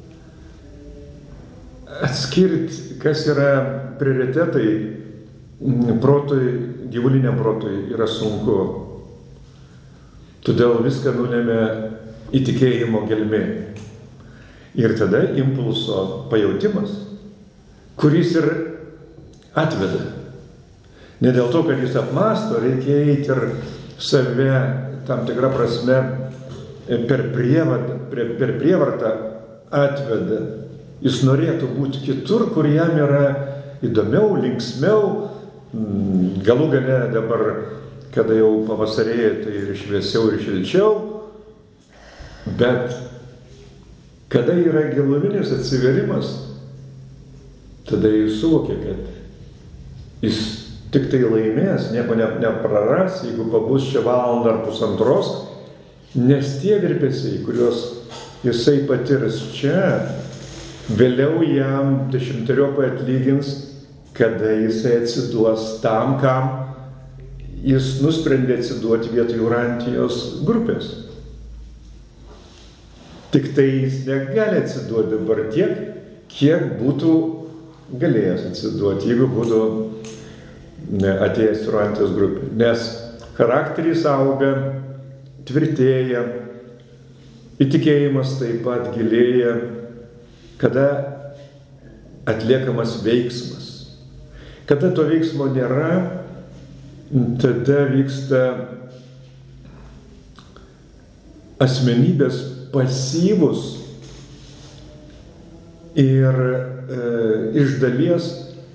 Atskirti, kas yra prioritetai protui, gyvuliniam protui yra sunku. Todėl viską nulėmė įtikėjimo gelmė. Ir tada impulso pajautimas, kuris ir atveda. Ne dėl to, kad jis apmąsto, reikia eiti ir save tam tikrą prasme per prievartą, per prievartą atveda. Jis norėtų būti kitur, kur jam yra įdomiau, linksmiau. Galų gale dabar, kada jau pavasarėja, tai ir šviesiau, ir šilčiau. Bet kada yra giluminis atsiverimas, tada jis suvokia, kad jis tik tai laimės, nieko nepraras, jeigu pabus čia valandą ar pusantros, nes tie virpesiai, kuriuos jisai patirs čia, vėliau jam dešimteriopai atlygins, kada jisai atsiduos tam, kam jis nusprendė atsiduoti vietoj Urantijos grupės. Tik tai jis negali atsiduoti dabar tiek, kiek būtų galėjęs atsiduoti, jeigu būtų atėjęs Urantijos grupė. Nes charakteris auga, tvirtėja, įtikėjimas taip pat gilėja, kada atliekamas veiksmas. Kada to veiksmo nėra, tada vyksta asmenybės pasyvus ir e, iš dalies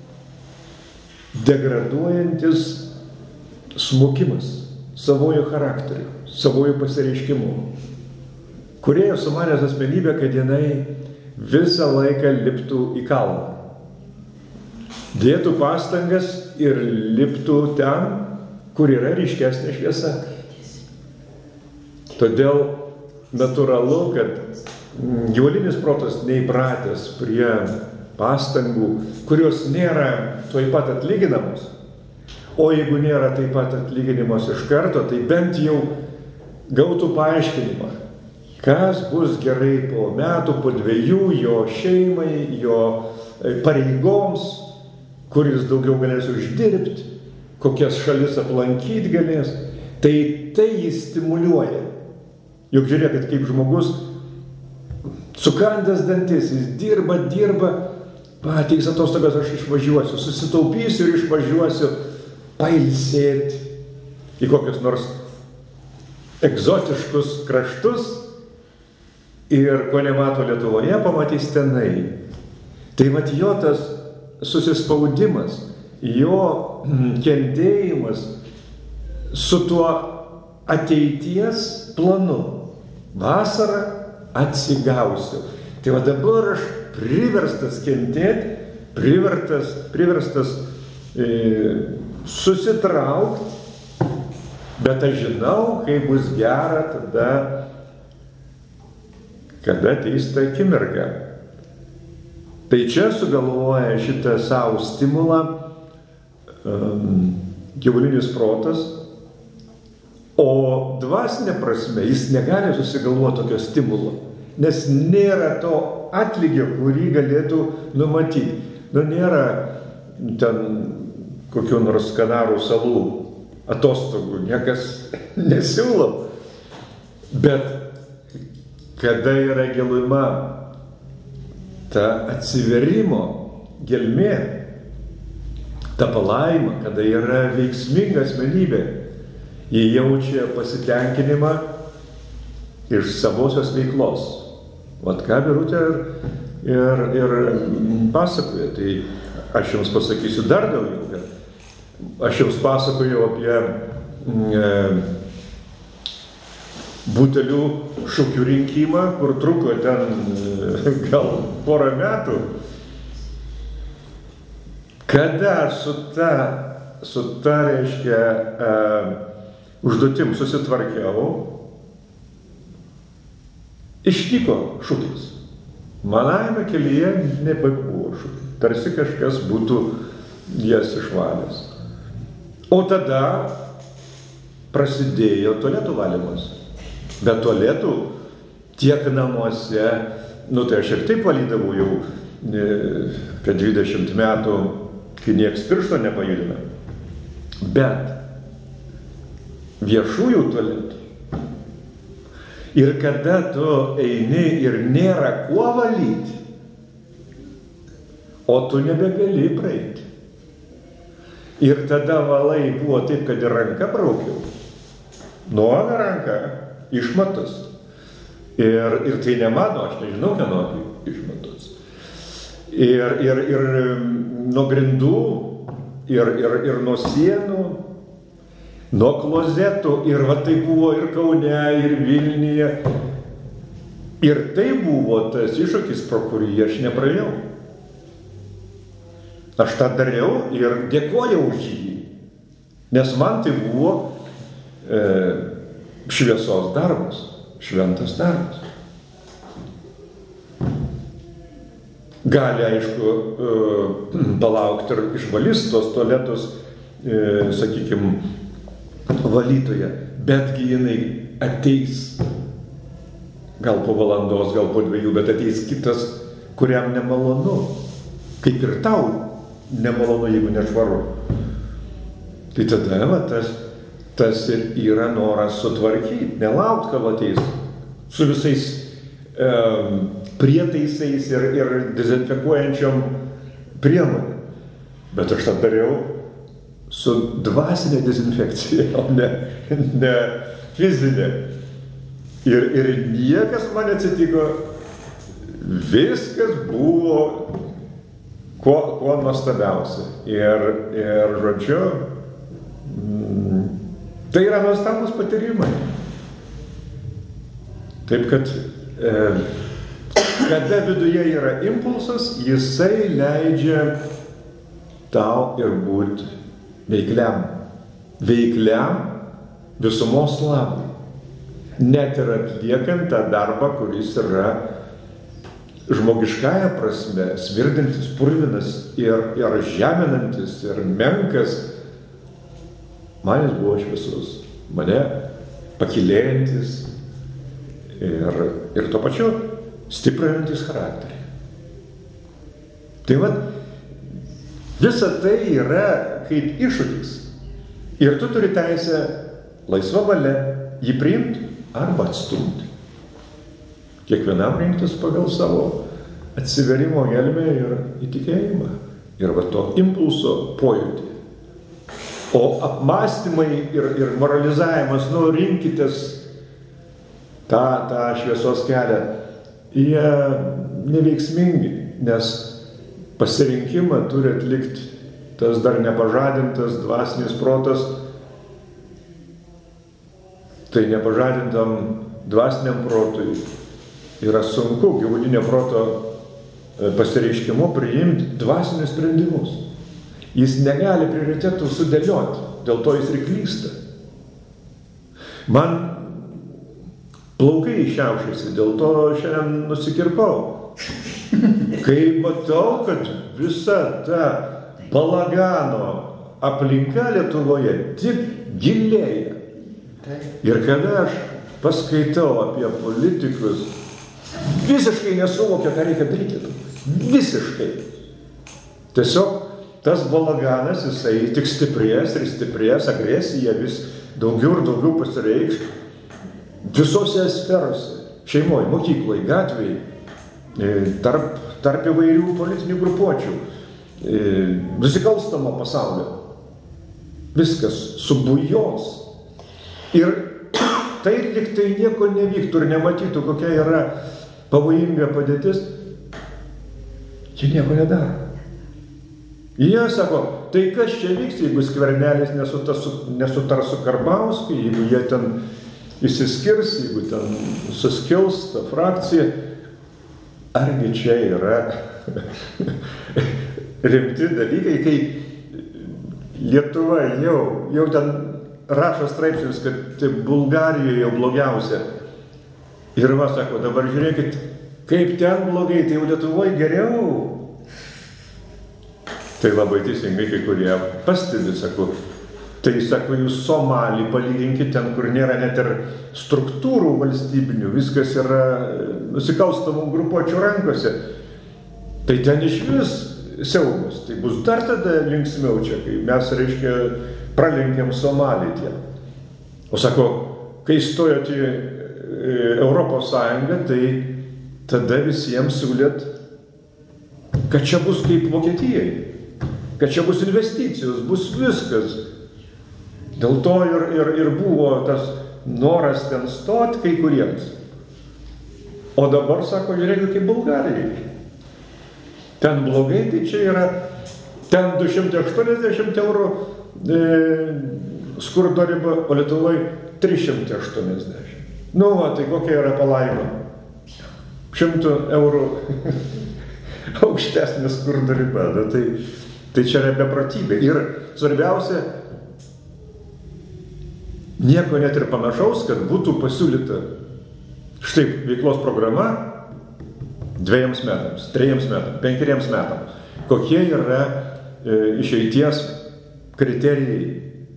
degraduojantis smukimas savojo charakteriu, savojo pasireiškimu. Kūrėjas sumanęs asmenybę, kad jinai visą laiką liptų į kalną. Dėtų pastangas ir liptų ten, kur yra ryškesnė šviesa. Todėl natūralu, kad gyvulinis protas neįpratęs prie pastangų, kurios nėra tuoj pat atlyginamos, o jeigu nėra taip pat atlyginimos iš karto, tai bent jau gautų paaiškinimą, kas bus gerai po metų, po dviejų, jo šeimai, jo pareigoms, kuris daugiau galės uždirbti, kokias šalis aplankyti galės. Tai tai jis stimuliuoja. Juk žiūrėkit, kaip žmogus sukandęs dantis, jis dirba, dirba, pateiks atostogas, aš išvažiuosiu, susitaupysiu ir išvažiuosiu pailsėti į kokius nors egzotiškus kraštus ir ko nemato Lietuvoje, pamatys tenai. Tai mat jo tas susispaudimas, jo kentėjimas su tuo ateities planu. Vasarą atsigausiu. Tai va dabar aš priverstas kentėti, priverstas, priverstas e, susitraukti, bet aš žinau, kai bus gera tada, kada ateis ta akimirka. Tai čia sugalvoja šitą savo stimulą um, gyvulinis protas, o dvasinė prasme jis negali susigalvoti tokio stimulo, nes nėra to atlygio, kurį galėtų numatyti. Nu, nėra ten kokių nors Kanarų salų atostogų, niekas nesiūlo. Bet kada yra geluma, ta atsiverimo gelmė, ta palaima, kada yra veiksminga asmenybė, jie jaučia pasitenkinimą iš savosios veiklos. Vat ką Birutė ir, ir, ir pasakoja. Tai aš jums pasakysiu dar daugiau. Aš jums pasakojau apie e, butelių šukių rinkimą, kur truko ten gal porą metų. Kada su ta, su ta reiškia, uh, užduotim susitvarkiau, išnyko šukis. Manajame kelyje nebebuvo šukių. Tarsi kažkas būtų jas išvalęs. O tada prasidėjo tualetų valymas. Be tualetų tiek namuose, nu tai aš ir taip valydavau jau apie dvidešimt metų, kai nieks piršto nepajudina. Bet viešųjų tualetų. Ir kada tu eini ir nėra kuo valyti, o tu nebegali praeiti. Ir tada valai buvo taip, kad ir ranką braukiau. Nuoga ranka. Išmatas. Ir, ir tai ne mano, aš nežinau, kieno išmatas. Ir, ir, ir nuo grindų, ir, ir, ir nuo sienų, nuo klozetų, ir va tai buvo ir Kaune, ir Vilniuje. Ir tai buvo tas iššūkis, pro kurį aš nepraėjau. Aš tą dariau ir dėkojau už jį. Nes man tai buvo e, šviesos darbas, šventas darbas. Gali, aišku, palaukti ir išvalys tos tualetus, sakykime, valytoje, betgi jinai ateis, gal po valandos, gal po dviejų, bet ateis kitas, kuriam nemalonu, kaip ir tau nemalonu, jeigu nešvaru. Tai tada, va, tas tas ir yra noras sutvarkyti, nelaukti, kad ateis su visais e, prietaisais ir, ir dezinfekuojančiom priemonėm. Bet aš tą dariau su dvasinė dezinfekcija, o ne, ne fizinė. Ir, ir niekas man atsitiko, viskas buvo kuo, kuo nuostabiausia. Ir, ir žodžiu, mm, tai yra nuostabus patyrimai. Taip kad, e, kada viduje yra impulsas, jisai leidžia tau ir būti veikliam. Veikliam visumos labui. Net ir atliekant tą darbą, kuris yra žmogiškąja prasme, svirdantis, purvinas ir, ir žeminantis, ir menkas, man jis buvo šviesus, mane pakilėjantis ir, ir tuo pačiu stiprinantis charakterį. Tai vat, visa tai yra kaip iššūkis. Ir tu turi teisę laisva valia jį priimti arba atstumti. Kiekvienam rinktis pagal savo atsiverimo gelmę ir įtikėjimą. Ir va to impulso pojūtį. O apmąstymai ir, ir moralizavimas, nu, rinkitės tą, tą šviesos kelią, jie neveiksmingi, nes pasirinkimą turi atlikti tas dar nepažadintas dvasinis protas. Tai nepažadintam dvasiniam protui yra sunku gyvulinio proto pasireiškimu priimti dvasinius sprendimus. Jis negali prioritetų sudėlioti, dėl to jis ir klysta. Man plaukai šiaušiasi, dėl to šiandien nusikirpau. Kai matau, kad visa ta balagano aplinka Lietuvoje tik gilėja. Ir kada aš paskaitau apie politikus, visiškai nesuvokia, ką reikia daryti. Visiškai. Tiesiog tas balaganas, jisai tik stiprės ir stiprės, agresija vis daugiau ir daugiau pasireikš visose sferose. Šeimoje, mokykloje, gatvėje, tarp, tarp įvairių politinių grupuočių, nusikalstamo pasaulio. Viskas subujos. Ir tai lyg tai nieko nevyktų ir nematytų, kokia yra pavojinga padėtis, jie nieko nedaro. Jie sako, tai kas čia vyks, jeigu Skvernelis nesutars su, nesutar su Karbauskiu, jeigu jie ten išsiskirs, jeigu ten suskils ta frakcija, argi čia yra rimti dalykai, kai Lietuva jau, jau ten rašo straipsnius, kad tai Bulgarijoje jau blogiausia. Ir va, sako, dabar žiūrėkit, kaip ten blogai, tai jau Lietuvoje geriau. Tai labai teisingai kai kurie pastebi, sako, tai sako, jūs Somalį palyginkit ten, kur nėra net ir struktūrų valstybinių, viskas yra nusikalstamų grupuočių rankose. Tai ten iš vis siaubas. Tai bus dar tada linksmiau čia, kai mes, reiškia, pralenkėm Somalį tie. O sako, kai stojot į Europos Sąjungą, tai tada visiems siūlėt, kad čia bus kaip Vokietijai, kad čia bus investicijos, bus viskas. Dėl to ir, ir, ir buvo tas noras ten stoti kai kuriems. O dabar, sako, žiūrėkit, kaip Bulgarijai. Ten blogai, tai čia yra, ten du šimtai aštuoniasdešimt eurų e, skurdo riba, o Lietuvoje trys šimtai aštuoniasdešimt. Nu, va, tai kokia yra palaima? Šimtų eurų aukštesnė skurdo riba. Da, tai, tai čia yra beprotybė. Ir svarbiausia, nieko net ir panašaus, kad būtų pasiūlyta štai veiklos programa dviejams metams, trejams metams, penkeriems metams. Kokie yra e, išeities kriterijai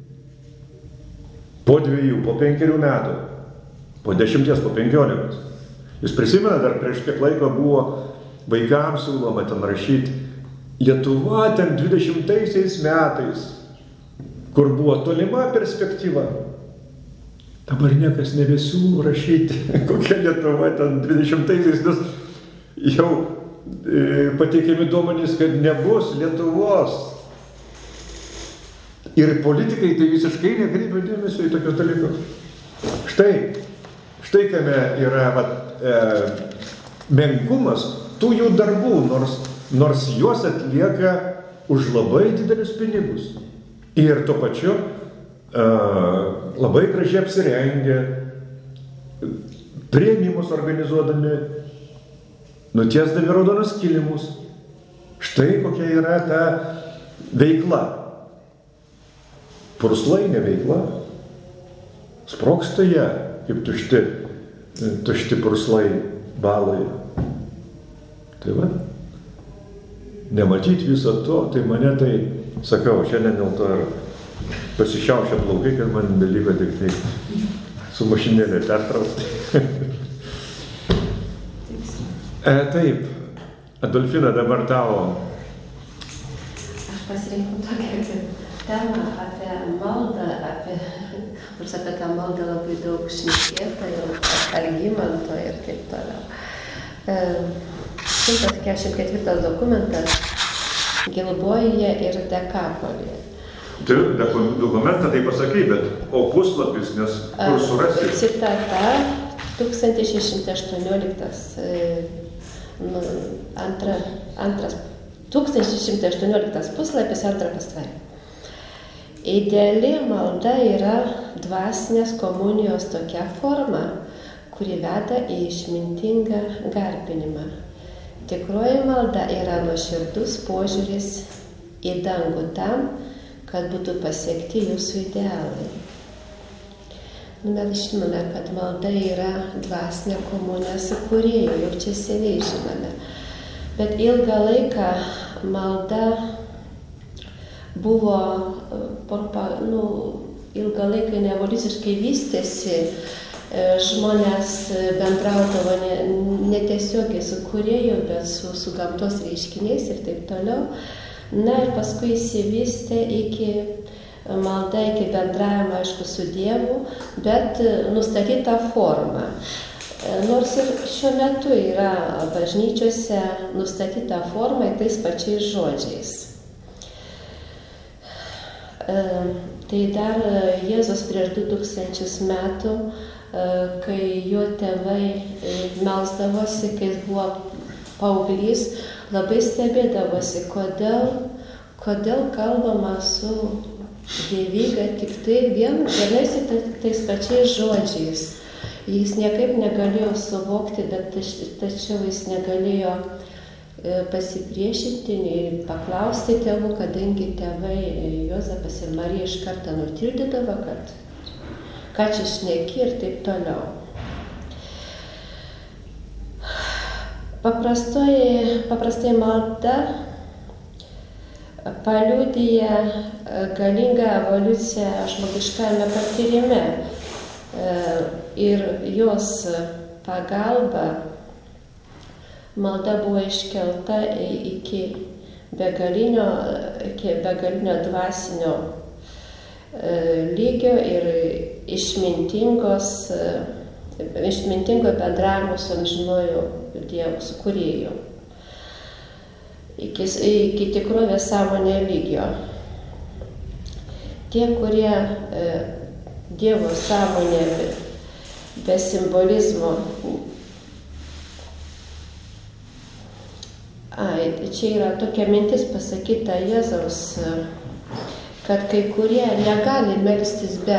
po dviejų, po penkerių metų, po dešimties, po penkiolikos. Jūs prisimena, dar prieš kiek laiko buvo vaikams siūloma ten rašyti Lietuva ten dvidešimtaisiais metais, kur buvo tolima perspektyva. Dabar niekas nebesiūlo rašyti, kokia Lietuva ten dvidešimtaisiais, nes jau e, pateikiami duomenys, kad nebus Lietuvos. Ir politikai tai visiškai nekreipia dėmesio į tokius dalykus. Štai, štai kame yra vat, e, menkumas tų jų darbų, nors, nors juos atlieka už labai didelius pinigus. Ir tuo pačiu uh, labai gražiai apsirengę, priėmimus organizuodami, nutiesdami raudonus kilimus. Štai kokia yra ta veikla. Purslainė veikla. Sprogsta jie, kaip tušti, tušti purslai balai. Tai va, nematyti viso to, tai mane tai, sakau, šiandien dėl to pasišiaušia plaukai, kad man beliko tik tai su mašinėlė pertraukti. e, taip, Adolfina, dabar tavo. Aš pasirinkau tokią temą apie maldą, apie, nors apie tą maldą labai daug šnekėta, jau Algimanto ir taip toliau. šimtas keturiasdešimt ketvirtas dokumentas Gilbojoje ir Dekapolyje. Tai dokumentą tai pasakai, bet o puslapis, nes kur surasi? Citata tūkstantis šeši šimtai aštuonioliktas nu, antra, antras tūkstantis šeši šimtai aštuonioliktas puslapis, antra pastraipė. Ideali malda yra dvasinės komunijos tokia forma, kuri veda į išmintingą garbinimą. Tikroji malda yra nuoširdus požiūris į dangų tam, kad būtų pasiekti jūsų idealai. Nu, mes žinome, kad malda yra dvasinė komunija su Kūrėju, jau čia seniai žinome. Bet ilgą laiką malda buvo, nu, ilgą laiką neevoliuciškai vystėsi, žmonės bendraudavo ne, ne tiesiogiai su Kūrėju, bet su, su gamtos reiškiniais ir taip toliau. Na ir paskui įsivystė iki malda, iki bendravimo, aišku, su Dievu, bet nustatyta forma. Nors ir šiuo metu yra bažnyčiose nustatyta forma tais pačiais žodžiais. Tai dar Jėzus prieš du tūkstančius metų, kai jo tėvai melsdavosi, kai jis buvo paauglys, labai stebėdavosi, kodėl, kodėl kalbama su dievyga tik tai vien, vienais tais pačiais žodžiais. Jis niekaip negalėjo suvokti, bet tačiau jis negalėjo pasipriešinti ir paklausti tėvų, kadangi tėvai Juozapas ir Marija iš karto nutildydavo, kad ką čia šneki ir taip toliau. Paprastai, paprastai malda paliudija galingą evoliuciją žmogiškajame patyrime ir jos pagalba malda buvo iškelta iki begalinio, iki begalinio dvasinio lygio ir išmintingos, išmintingo bendravimo su amžinuoju Dievu, su Kūrėju. Iki, iki tikrovės sąmonė lygio. Tie, kurie e, Dievo sąmonė be, be simbolizmo. Ai, čia yra tokia mintis pasakyta Jėzaus, kad kai kurie negali melstis be,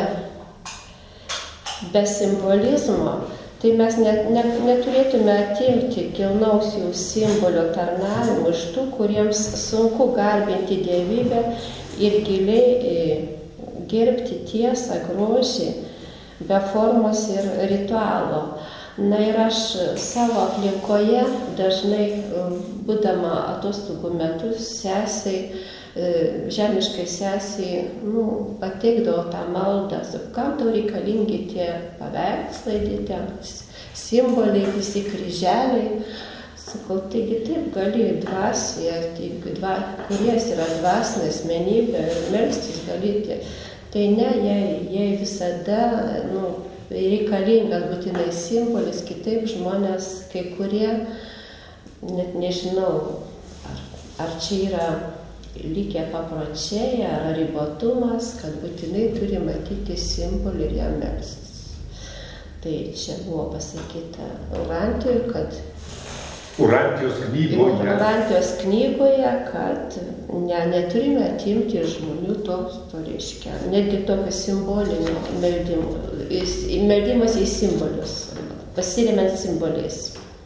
be simbolizmo, tai mes net, net, neturėtume atimti kilnaus jų simbolio tarnavimų iš tų, kuriems sunku garbinti dievybę ir giliai gerbti tiesą, grožį, be formos ir ritualo. Na ir aš savo aplinkoje dažnai, būdama atostogų metus, sesiai, žemiškai sesiai, nu, pateikdavo tą maldą, kam tau reikalingi tie paveikslai, tie simboliai, visi kryželiai. Sakau, taigi taip gali dvasiai, dva, kuries yra dvasinė asmenybė, melstis galite. Tai ne, jei, jei visada, nu, reikalingas būtinai simbolis, kitaip žmonės, kai kurie, net nežinau, ar, ar čia yra likę papročiai ar ribotumas, kad būtinai turi matyti simbolį ir jam melstis. Tai čia buvo pasakyta Urantijui, kad Urantijos knygoje. Urantijos knygoje, kad ne, neturime atimti iš žmonių to, to reiškia, netgi tokio simbolinio meldimo. Meldimas į simbolius, pasiremiant simboliais.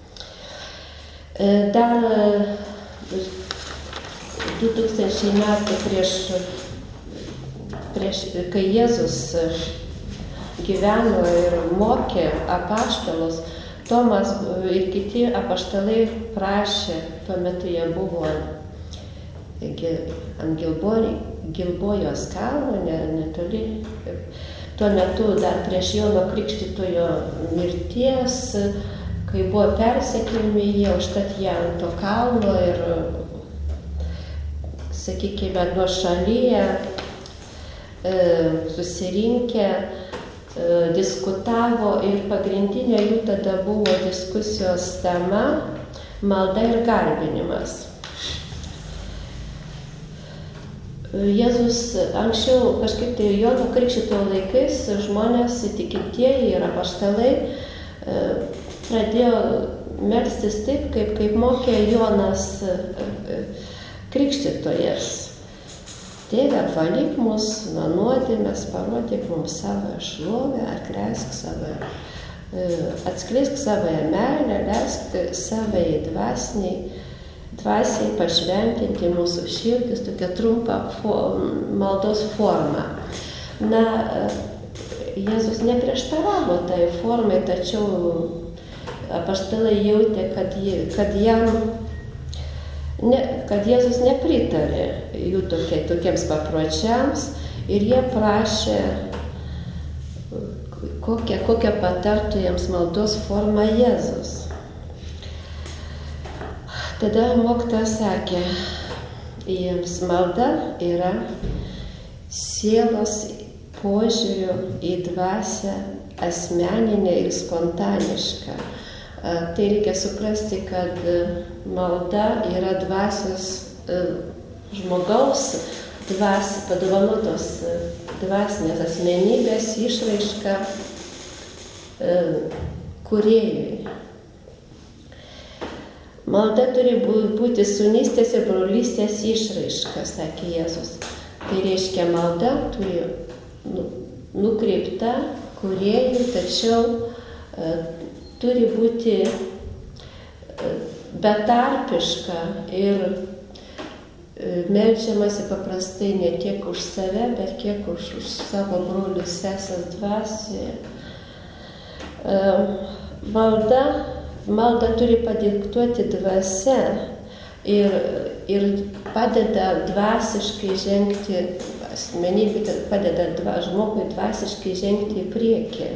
Dar du tūkstančiai metų prieš, prieš, kai Jėzus gyveno ir mokė apaštalus, Tomas ir kiti apaštalai prašė, tuo metu jie buvo ant Gilbojos kalno, netoli. Tuo metu dar prieš Jono Krikštytojo mirties, kai buvo persekiojami jie, užtat jie ant to kalno ir, sakykime, nuošalyje susirinkę, diskutavo ir pagrindinė jų tada buvo diskusijos tema malda ir garbinimas. Jėzus anksčiau kažkaip tai Jono Krikštytojo laikais žmonės tikintieji ir apaštalai pradėjo melstis taip, kaip, kaip mokė Jonas Krikštytojas. Tėve, valyk mus nuo nuodėmės, parodyk mums savo šlovę, atleisk savo, atskleisk savo meilę, leisk savo dvasiniai, dvasiai pašventinti mūsų širdis, tokia trumpa maldos forma. Na, Jėzus neprieštaravo tai formai, tačiau apaštalai jautė, kad, jie, kad jam Ne, kad Jėzus nepritarė jų tokie, tokiems papročiams ir jie prašė, kokią, kokią patartų jiems maldos formą Jėzus. Tada mokytojas sakė, jiems malda yra sielos požiūriu į dvasią asmeninė ir spontaniška. Tai reikia suprasti, kad malda yra dvasios žmogaus, dvas, padovanotos dvasinės asmenybės išraiška kūrėjui. Malda turi būti sūnystės ir brolystės išraiška, sakė Jėzus. Tai reiškia, malda turi nukreipta kūrėjui, tačiau turi būti betarpiška ir meldžiamasi paprastai ne tiek už save, bet kiek už, už savo brolių sesės dvasioje. Malda, malda turi padiktuoti dvasia ir, ir padeda dvasiškai žengti, asmenybė padeda dva, žmogui dvasiškai žengti į priekį.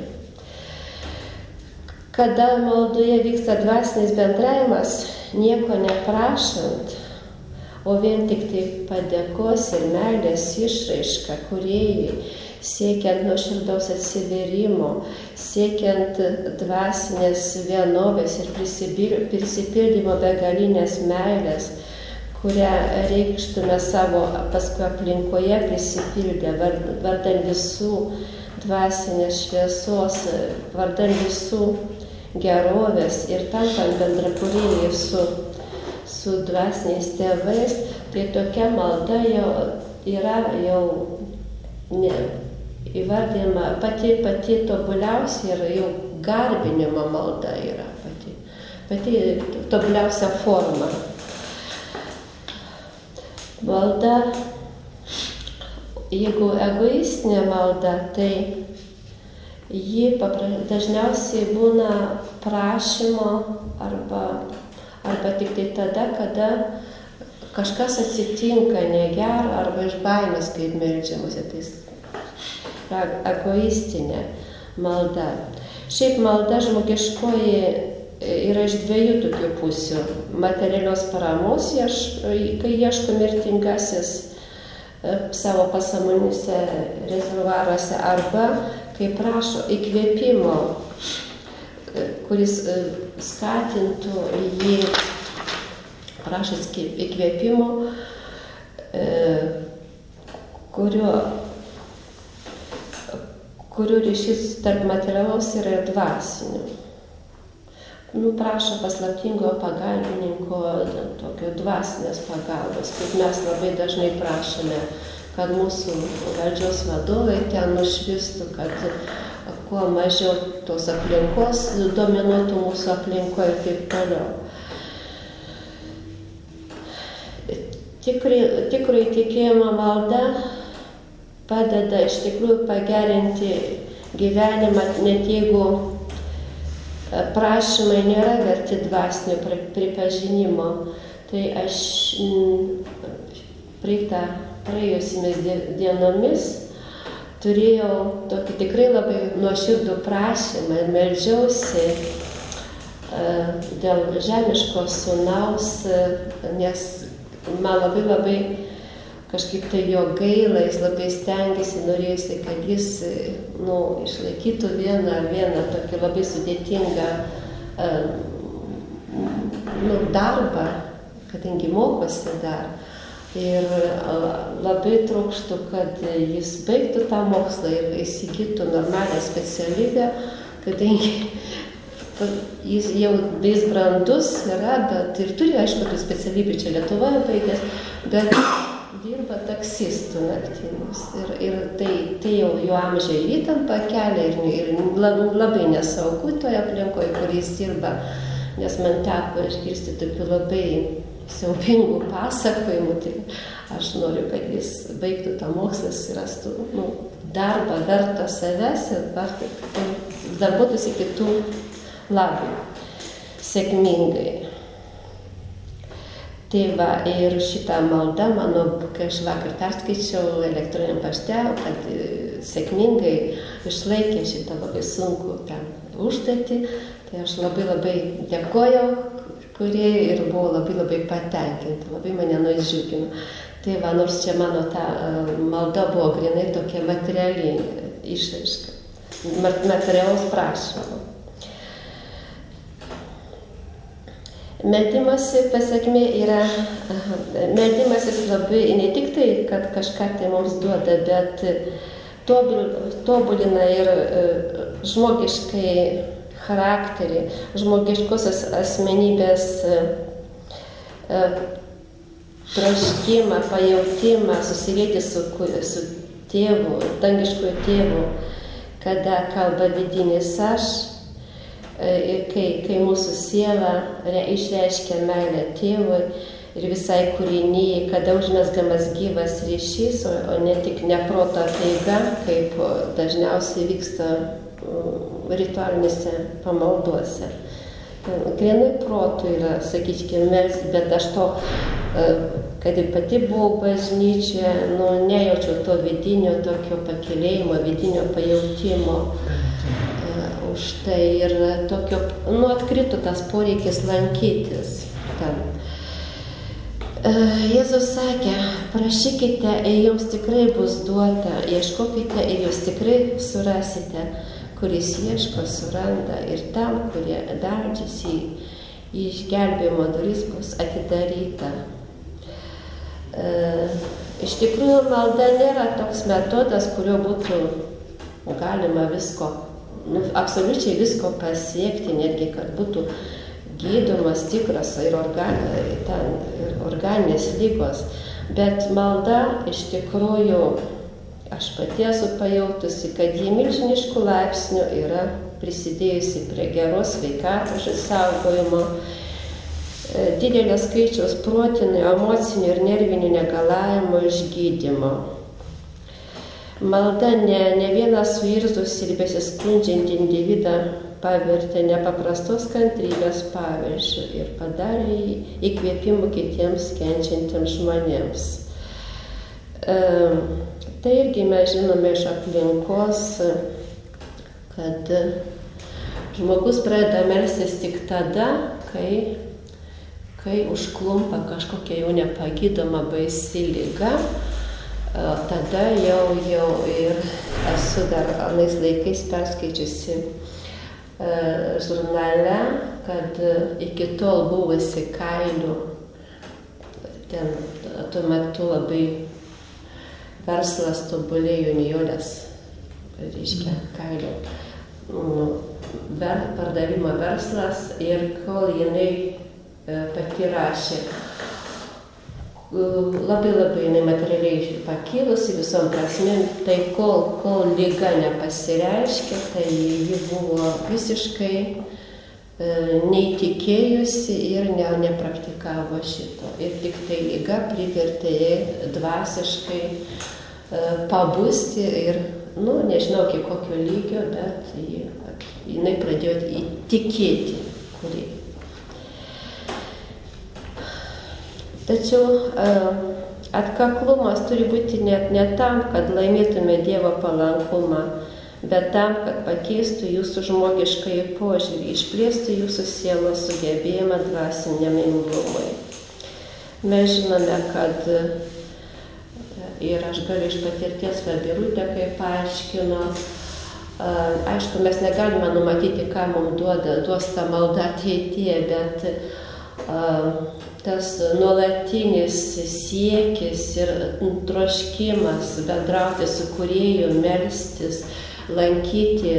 Kada maldoje vyksta dvasinis bendravimas, nieko neprašant, o vien tik tai padėkos ir meilės išraiška kūrėjui, siekiant nuoširdaus atsivėrimo, siekiant dvasinės vienovės ir prisipildymo begalinės meilės, kurią reikštume savo paskui aplinkoje prisipildę, vardan visų dvasinės šviesos, vardan visų gerovės ir tampant bendrakūrėjai su, su dvasiniais tėvais, tai tokia malda jau yra jau ne, įvardinama pati, pati tobuliausia ir jau garbinimo malda yra pati, pati tobuliausia forma. Malda, jeigu egoistinė malda, tai ji dažniausiai būna prašymo arba, arba tik tai tada, kada kažkas atsitinka negero arba iš baimės, kaip meldžiamasi, tai egoistinė malda. Šiaip malda žmogiškoji yra iš dviejų tokių pusių. Materialios paramos, kai ieško mirtingasis savo pasąmonėse rezervuaruose, arba kai prašo įkvėpimo, kuris skatintų jį, prašo įkvėpimo, kurio, kurio ryšys tarp materialaus yra ir dvasinio, nu, prašo paslaptingo pagalbininko, tokio dvasinės pagalbos, kaip mes labai dažnai prašome, kad mūsų valdžios vadovai ten nušvistų, kad kuo mažiau tos aplinkos dominuotų mūsų aplinkoje ir taip toliau. Tikrai, tikrai tikėjimo malda padeda iš tikrųjų pagerinti gyvenimą, net jeigu prašymai nėra verti dvasinio pripažinimo. Tai aš praeitą praėjusiamis dienomis turėjau tokį tikrai labai nuoširdų prašymą ir meldžiausi dėl žemiško sūnaus, nes man labai labai kažkaip tai jo gaila, jis labai stengiasi, norėjusi, kad jis nu, išlaikytų vieną, vieną tokį labai sudėtingą nu, darbą, kadangi mokosi dar. Ir labai trokštų, kad jis baigtų tą mokslą ir įsigytų normalią specialybę, kadangi jis jau vis brandus yra, bet ir turi, aišku, tų specialybių čia Lietuvoje baigęs, bet dirba taksistų naktimis. Ir, ir tai, tai jau jo amžiai įtampa kelia ir, ir labai nesaugu toje aplinkoje, kur jis dirba, nes man teko išgirsti tokių labai siaubingų pasakojimų, tai aš noriu, kad jis baigtų tą mokslą ir rastų nu, darbą vertą savęs ir darbuotųsi kitų labui, sėkmingai. Tai va, ir šitą maldą, mano, kai aš vakar perskaičiau elektroniniam pašte, kad sėkmingai išlaikė šitą labai sunkų ten užduotį, tai aš labai labai dėkojau, kurie ir buvo labai labai patenkinti, labai mane nudžiugino. Tai va, nors čia mano ta malda buvo grinai tokia materiali išraiška, materialaus prašymo. Meldimosi pasekmė yra, meldimasis labai ne tik tai, kad kažką tai mums duoda, bet tobulina ir žmogiškai charakterį, žmogiškosios asmenybės troškimą, pajautimą, susilieti su, su tėvu, dangiškoju tėvu, kada kalba vidinis aš. Ir kai, kai mūsų siela išreiškia meilę tėvui ir visai kūrinyjai, kada užmesgamas gyvas ryšys, o, o ne tik neproto taiga, kaip dažniausiai vyksta ritualinėse pamalduose. Grinai protų yra, sakykime, melsti, bet aš to, kad ir pati buvau bažnyčioje, nu, nejaučiau to vidinio tokio pakylėjimo, vidinio pajautimo. Už tai ir tokio, nu, atkrito tas poreikis lankytis ten. Jėzus sakė, prašykite ir jums tikrai bus duota, ieškokite ir jūs tikrai surasite, kuris ieško, suranda ir tam, kurie beldžiasi į išgelbėjimo duris bus atidaryta. Iš tikrųjų, malda nėra toks metodas, kurio būtų galima visko Nu, absoliučiai visko pasiekti, netgi kad būtų gydomas tikras ir, organ, ten, ir organinės lygos. Bet malda iš tikrųjų, aš pati esu pajautusi, kad jie milžiniškų laipsnių yra prisidėjusi prie geros sveikatos išsaugojimo, didelio skaičiaus protinių, emocinių ir nervinių negalavimų išgydymo. Malda ne, ne vieną suirzus ir besiskundžiantį individą pavertė nepaprastos kantrybės pavyzdžiu ir padarė įkvėpimų kitiems kenčiantiems žmonėms. E, tai irgi mes žinome iš aplinkos, kad žmogus pradeda melstis tik tada, kai, kai užklumpa kažkokia jau nepagydoma baisi liga. Tada jau, jau ir esu dar anais laikais perskaičiusi žurnale, kad iki tol buvusi kailių, ten tuo metu labai verslas tobulėjo Nijolės, reiškia kailių ver, pardavimo verslas ir kol jinai pati rašė, labai labai jinai materialiai pakilusi visom prasmėm, tai kol, kol liga nepasireiškė, tai ji buvo visiškai e, neįtikėjusi ir ne, nepraktikavo šito. Ir tik tai liga privertė jai dvasiškai e, pabusti ir, nu, nežinau, iki kokio lygio, bet ji, jinai pradėjo įtikėti, kurį. Tačiau atkaklumas turi būti net ne tam, kad laimėtume Dievo palankumą, bet tam, kad pakeistų jūsų žmogiškąjį požiūrį, išplėstų jūsų sielos sugebėjimą dvasiniam imlumui. Mes žinome, kad, ir aš galiu iš patirties Birutė, kaip paaiškino, aišku, mes negalime numatyti, ką mums duoda, duos ta malda ateityje, bet tas nuolatinis siekis ir troškimas bendrauti su Kūrėju, melstis, lankyti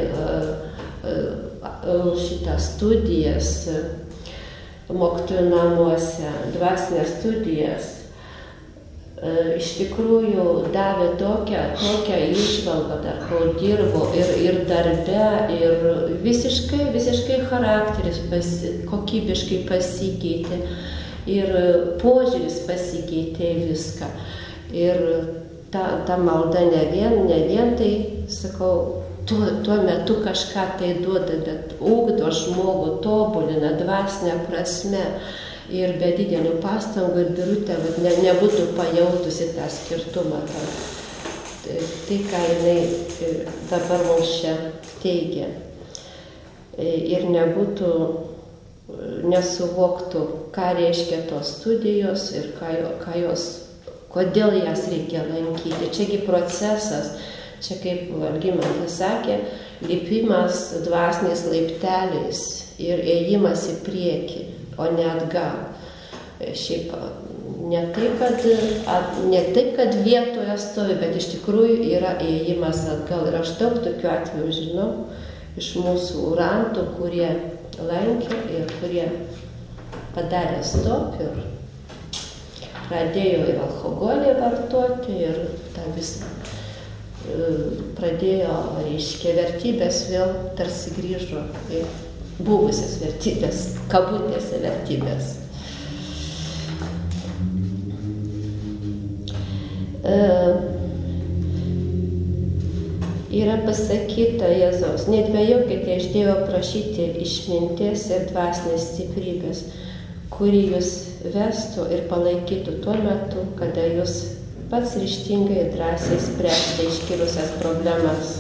šitą studijas mokytojų namuose, dvasinės studijas, iš tikrųjų davė tokią, tokią išvalgą, dar kol dirbo ir, ir darbe, ir visiškai, visiškai charakteris pasi, kokybiškai pasikeitė. Ir požiūris pasikeitė viską. Ir ta, ta malda ne vien, ne vien tai, sakau, tuo, tuo metu kažką tai duoda, bet ugdo žmogų, tobulina dvasinę prasme. Ir be didelių pastangų ir Birutė ne, nebūtų pajautusi tą skirtumą. Tai, tai ką jinai dabar mums čia teigia. Ir nebūtų nesuvoktų, ką reiškia tos studijos ir ką, ką jos, kodėl jas reikia lankyti. Čiagi procesas, čia kaip Algimantas sakė, lipimas dvasiniais laipteliais ir ėjimas į priekį, o ne atgal. Šiaip ne taip, kad, ne taip, kad vietoje stovi, bet iš tikrųjų yra ėjimas atgal. Ir aš daug tokių atvejų žinau iš mūsų urantų, kurie lankė ir kurie padarė stop ir pradėjo ir alkoholį vartoti ir tą visą pradėjo, reiškia, vertybės vėl tarsi grįžo į buvusias vertybės, kabutėse vertybės. E, Yra pasakyta Jėzaus, nedvejokite iš Dievo prašyti išminties ir dvasinės stiprybės, kuri jūs vestų ir palaikytų tuo metu, kada jūs pats ryžtingai ir drąsiai spręsite iškilusias problemas.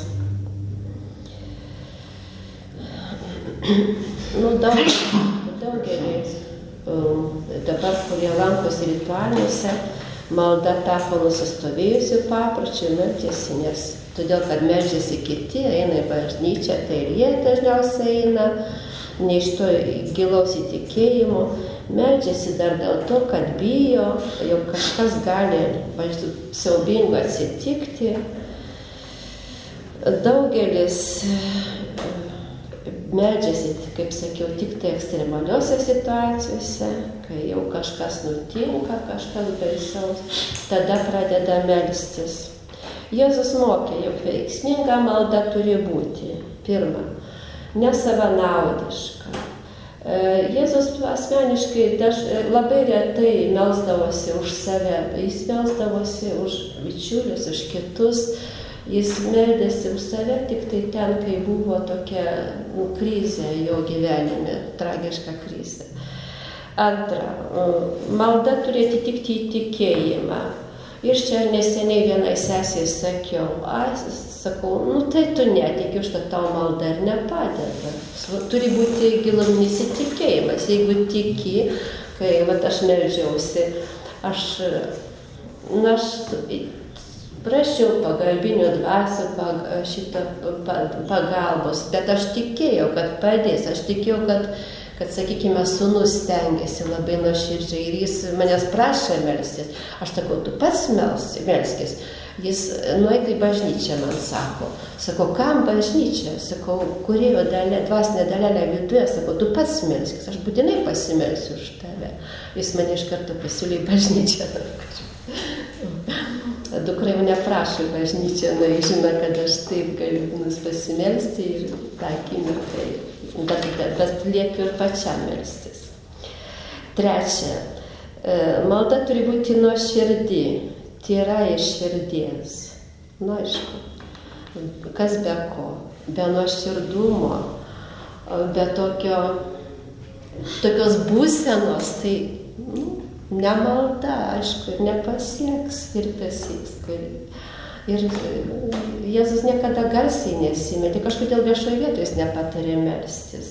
Nu, daug, daugelį dabar, kurie lankosi ritualiuose, malda tapo nusistovėjusių papročių, melčiasi, nes todėl, kad meldžiasi kiti, eina į bažnyčią, tai ir jie dažniausiai eina, ne iš to gilaus įtikėjimo, meldžiasi dar dėl to, kad bijo, jog kažkas gali siaubingo atsitikti. Daugelis meldžiasi, kaip sakiau, tik tai ekstremaliuose situacijose, kai jau kažkas nutinka, kažkas baisaus, tada pradeda melstis. Jėzus mokė, jog veiksminga malda turi būti, pirma, nesavanaudiška. Jėzus asmeniškai daž, labai retai melsdavosi už save, jis melsdavosi už bičiulius, už kitus, jis meldėsi už save tik tai ten, kai buvo tokia nu, krizė jo gyvenime, tragiška krizė. Antra, malda turi atitikti įtikėjimą. Ir čia neseniai vienai sesiai sakiau, aš sakau, nu tai tu netiki, už tą tau malda ir nepadeda. Turi būti giluminis įtikėjimas. Jeigu tiki, kai vat, aš meldžiausi, aš, nu, aš prašiau pagalbinių dvasių pag, šitą pagalbos, bet aš tikėjau, kad padės, aš tikėjau, kad kad, sakykime, sūnus stengiasi labai nuoširdžiai ir jis manęs prašė melstis. Aš sakau, tu pats melskis. Jis nueik į bažnyčią, man sako. Sakau, kam bažnyčia? Sakau, kurėjo dalė, dvasinė dalelė viduje. Sakau, tu pats melskis, aš būtinai pasimelsiu už tave. Jis mane iš karto pasiūlė į bažnyčią. Dukra jau neprašo į bažnyčią, na, jis žino, kad aš taip galiu pasimelsti ir tą akimirką. Bet, bet liepiu ir pačiam melstis. Trečia, malda turi būti nuoširdi. Tyra iš širdies. Nu, aišku, kas be ko, be nuoširdumo, be tokio, tokios būsenos, tai nu, ne malda, aišku, ir nepasieks virpesys. Ir Jėzus niekada garsiai nesimetė, kažkodėl viešoje vietoje jis nepatarė melstis.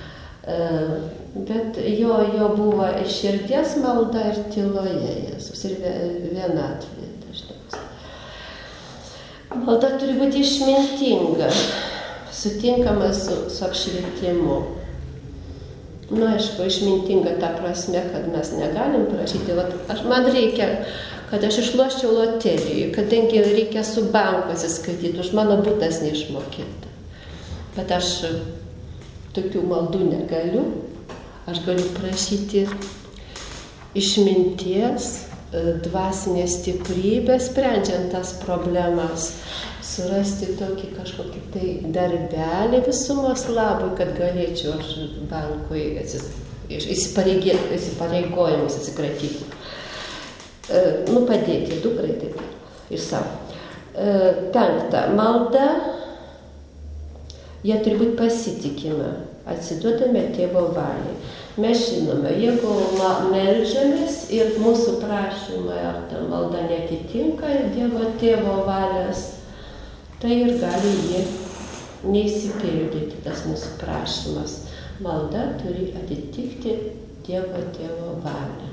Bet jo, jo buvo ir širdies malda, ir tyloje Jėzus, ir vienatvė dažniausiai. Malda turi būti išmintinga, sutinkama su, su apšvietimu. Nu, aišku, išmintinga ta prasme, kad mes negalim prašyti. Vat, aš, man reikia, kad aš išloščiau loterijų, kadangi reikia su banku atsiskaityti, už mano butas neišmokėta. Bet aš tokių maldų negaliu. Aš galiu prašyti išminties, dvasinės stiprybės, sprendžiant tas problemas, surasti tokį kažkokį tai darbelį visumos labui, kad galėčiau aš bankui įsipareigojimus atsikratyti. Nu, padėti dukrai taip ir savo. Penkta, malda, jie turi būti pasitikima, atsiduodame tėvo valiai. Mes žinome, jeigu meldžiamės ir mūsų prašymai ar ta malda neatitinka Dievo tėvo valios, tai ir gali jį neįsipildyti tas mūsų prašymas. Malda turi atitikti Dievo tėvo valią.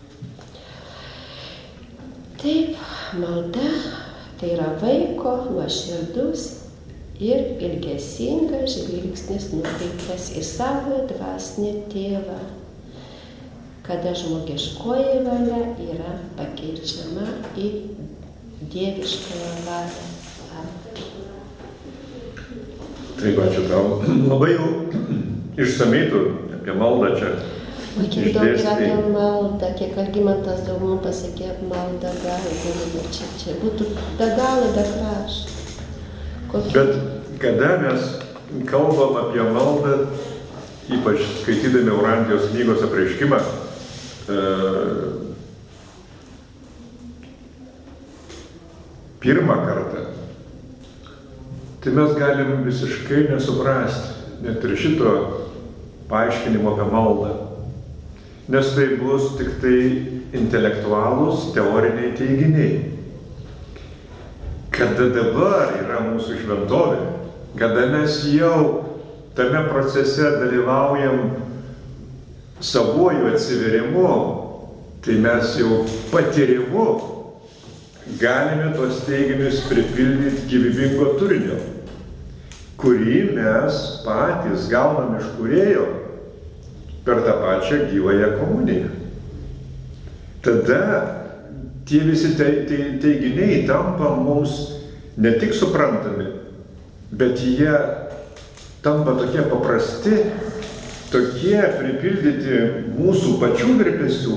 Taip, malda tai yra vaiko nuoširdus ir ilgesingas žvilgsnis nukreiptas į savo dvasinį tėvą, kada žmogiškoji valia yra pakeičiama į dieviškąją valią. Taip, ačiū tau. Labai jau išsamei tu apie maldą čia. O kiek daug yra apie maldą, kiek Algimantas daug mums pasakė apie maldą, gali, čia, čia būtų be galo, be krašto. Kokie... Bet kada mes kalbam apie maldą, ypač skaitydami Eurantijos knygos apreiškimą, e, pirmą kartą, tai mes galim visiškai nesuprasti net ir šito paaiškinimo apie maldą. Nes tai bus tik tai intelektualūs, teoriniai teiginiai. Kada dabar yra mūsų šventovė, kada mes jau tame procese dalyvaujam savuoju atsiverimu, tai mes jau patyrimu galime tuos teiginius pripildyti gyvybingo turinio, kurį mes patys gaunam iš Kūrėjo per tą pačią gyvąją komuniją. Tada tie visi teiginiai tampa mums ne tik suprantami, bet jie tampa tokie paprasti, tokie pripildyti mūsų pačių virpesių,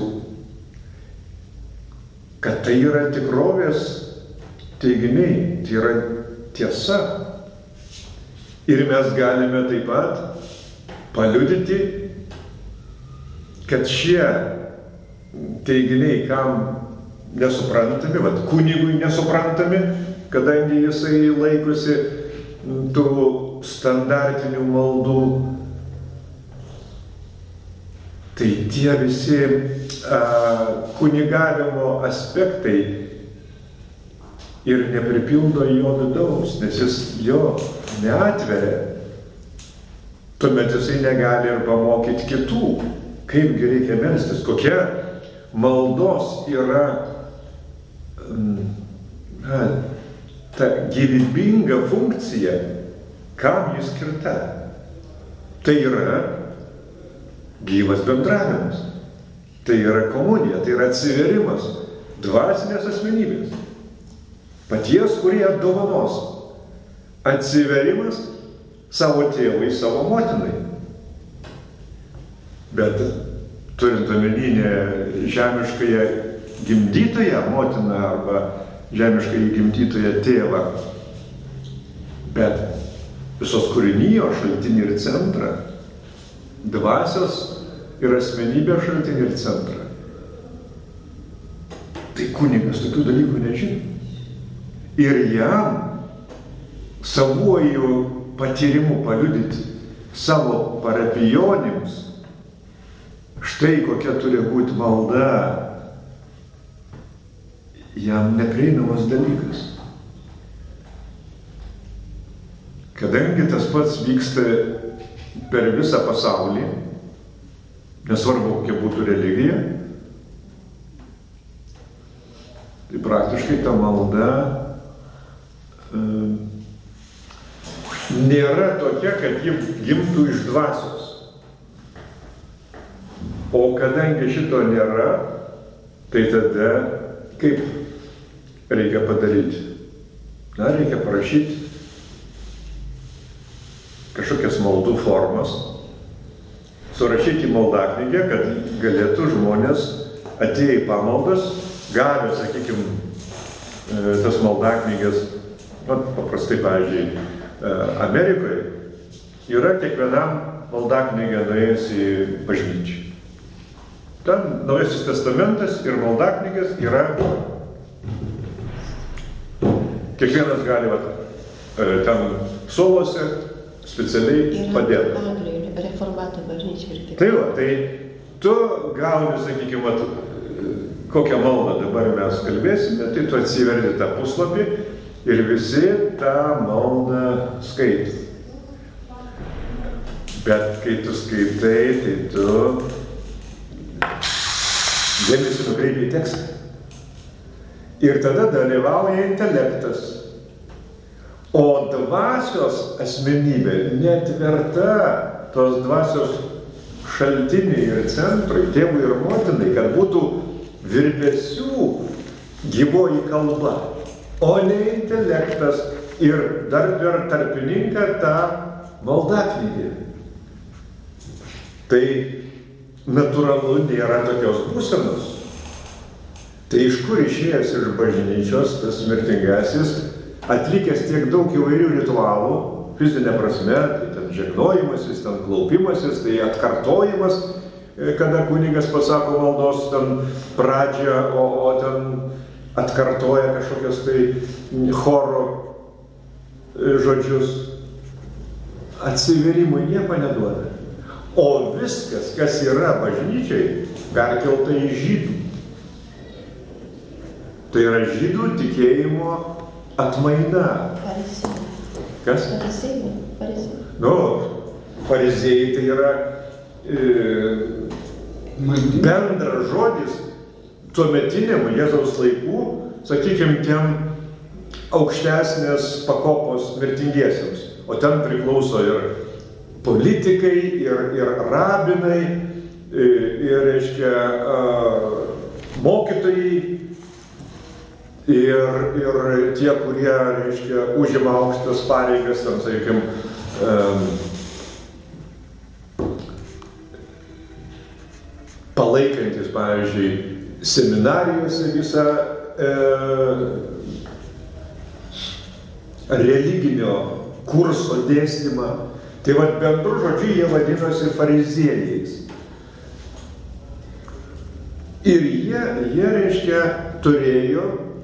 kad tai yra tikrovės teiginiai, tai yra tiesa. Ir mes galime taip pat paliudyti, kad šie teiginiai, kam nesuprantami, vat kunigui nesuprantami, kadangi jisai laikosi tų standartinių maldų, tai tie visi a, kunigavimo aspektai ir nepripildo jo vidaus, nes jis jo neatveria. Tuomet jisai negali ir pamokyti kitų, kaipgi reikia melstis, kokia maldos yra na, ta gyvybinga funkcija, kam jis skirta. Tai yra gyvas bendravimas, tai yra komunija, tai yra atsiverimas dvasinės asmenybės. paties, kurį apdovanos. Atsiverimas savo tėvui, savo motinai. Bet turint omeninę žemiškąją gimdytoją motiną arba žemiškąją gimdytoją tėvą, bet visos kūrinijos šaltinį ir centrą, dvasios ir asmenybės šaltinį ir centrą. Tai kunigas tokių dalykų nežino. Ir jam savuoju patyrimu paliudyti savo parapijonims, štai kokia turi būti malda, jam neprieinamas dalykas. Kadangi tas pats vyksta per visą pasaulį, nesvarbu kokia būtų religija, tai praktiškai ta malda e, nėra tokia, kad ji gimtų iš dvasios. O kadangi šito nėra, tai tada kaip reikia padaryti? Na, reikia parašyti kažkokias maldų formas, surašyti maldaknygę, kad galėtų žmonės atėję į pamaldas, gavę, sakykime, tas maldaknyges, nu, paprastai, pavyzdžiui, Amerikoje yra kiekvienam maldaknygė nuėjus į bažnyčią. Ten Naujasis testamentas ir maldaknygės yra. Kiekvienas gali va, ten suolose specialiai padėti. Yra Anglijų reformatų bažnyčia ir kitai. Tai va, tai tu gauni, sakykime, kokią maldą dabar mes kalbėsime, tai tu atsiverti tą puslapį ir visi tą maldą skaito. Bet kai tu skaitai, tai tu dėmesį nukreipi į tekstą. Ir tada dalyvauja intelektas. O dvasios asmenybė netverta tos dvasios šaltiniai ir centrai, tėvui ir motinai, kad būtų virpesių gyvoji kalba, o ne intelektas ir dar per tarpininką tą maldaknygę. Tai natūralu nėra tokios būsenos. Tai iš kur išėjęs iš bažnyčios tas mirtingasis, atlikęs tiek daug įvairių ritualų, fizinė prasme, tai ten žegnojimasis, ten klaupimasis, tai atkartojimas, kada kunigas pasako maldos ten pradžią, o, o ten atkartoja kažkokios tai choro žodžius. Atsiverimui nieko neduoda. O viskas, kas yra bažnyčiai, perkelta į žydų. Tai yra žydų tikėjimo atmaina. Farizėjai. Kas? Farizėjai. Farizėjai. Nu, farizėjai tai yra e, bendras žodis tuometiniam Jėzaus laikų, sakykime, tiem aukštesnės pakopos mirtingiesiems. O ten priklauso ir politikai, ir, ir rabinai, ir, ir reiškia, mokytojai, ir, ir tie, kurie, reiškia, užima aukštas pareigas, tam, sakykime, palaikantis, pavyzdžiui, seminarijose visą e, religinio kurso dėstymą. Tai vad bendru žodžiu jie vadinosi fariziejais. Ir jie, jie, reiškia, turėjo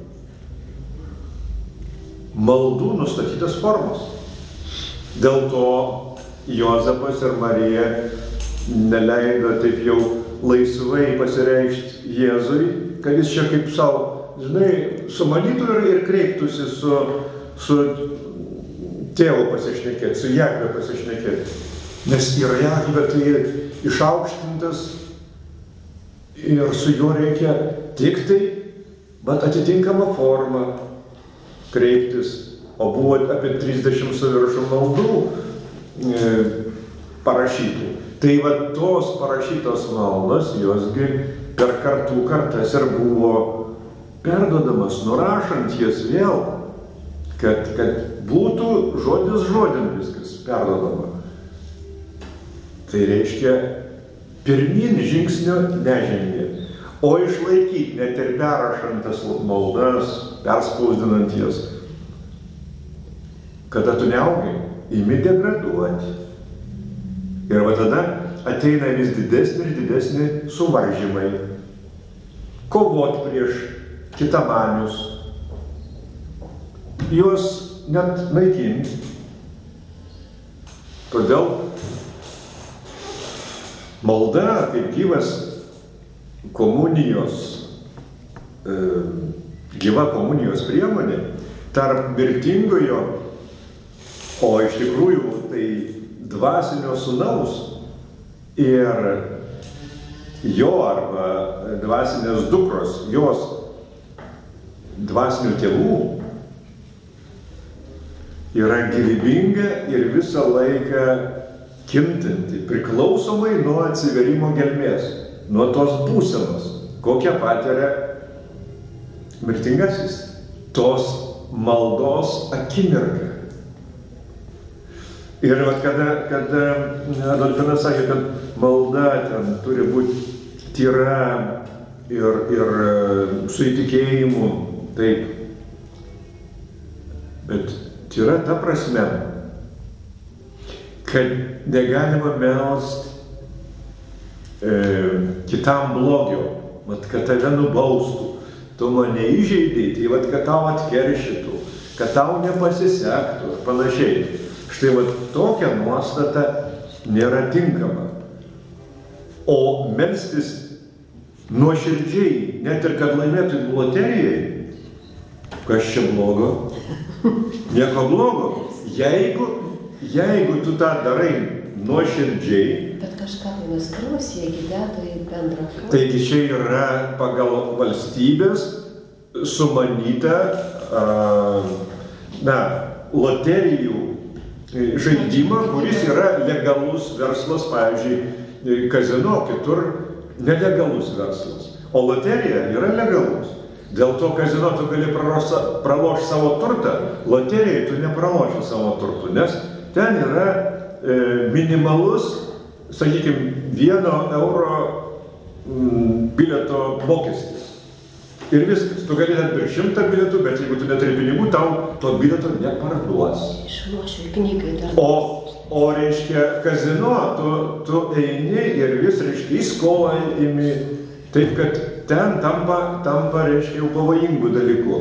maldų nustatytas formos. Dėl to Juozapas ir Marija neleido taip jau laisvai pasireikšti Jėzui, kad jis čia kaip savo, žinai, sumanytų ir, ir kreiptųsi su, su tėvu pasišnekėti, su Jahve pasišnekėti. Nes yra Jahve tai išaukštintas ir su juo reikia tik tai, bet atitinkama forma kreiptis. O buvo apie trisdešimt su viršum maldų e, parašytų. Tai va tos parašytos maldos, josgi per kartų kartas ir buvo perdodamas, nurašant jas vėl, kad, kad būtų žodis žodin viskas perdodama. Tai reiškia, pirmin žingsnio nežengė, o išlaikyti, net ir perrašant tas maldas, perspausdinant jas. Kada tu neaugai, imi degraduoti. Ir va tada ateina vis didesni ir didesni suvaržymai. Kovot prieš kitamanius. Juos net naikinti. Todėl malda kaip gyvas komunijos, e, gyva komunijos priemonė tarp mirtingojo, o iš tikrųjų tai dvasinio sūnaus ir jo arba dvasinės dukros, jos dvasinių tėvų yra gyvybinga ir visą laiką kintanti, priklausomai nuo atsiverimo gelmės, nuo tos būsenos, kokią patiria mirtingasis, tos maldos akimirką. Ir vat, kada, kada Adolfinas sakė, kad malda ten turi būti tyra ir, ir su įtikėjimu, taip. Bet tyra ta prasme, kad negalima melst e, kitam blogio, vat, kad tave nubaustų, tu mane įžeidai, tai vat, kad tau atkeršytų, kad tau nepasisektų ir panašiai. Štai vat, tokia nuostata nėra tinkama. O melstis nuoširdžiai, net ir kad laimėtum loterijai, kas čia blogo? Nieko blogo. Jeigu, jeigu tu tą darai nuoširdžiai. Bet kažką tai nuskriaus, jie gydėtų į bendrą kalbą. Taigi čia yra pagal valstybės sumanyta, a, na, loterijų žaidimą, kuris yra legalus verslas, pavyzdžiui, kazino, kitur nelegalus verslas. O loterija yra legalus. Dėl to kazino tu gali pralošti savo turtą, loterijai tu nepraloši savo turtų, nes ten yra e, minimalus, sakykime, vieno euro m, bilieto mokestis. Ir viskas. Tu gali net per šimtą bilietų, bet jeigu tu neturi pinigų, tau to bilieto neparduos. Išlošiu knygai dar. O, o reiškia, kazino, tu, tu eini ir vis, reiškia, į skolą imi. Taip, kad ten tampa, tampa reiškia, jau pavojingų dalykų.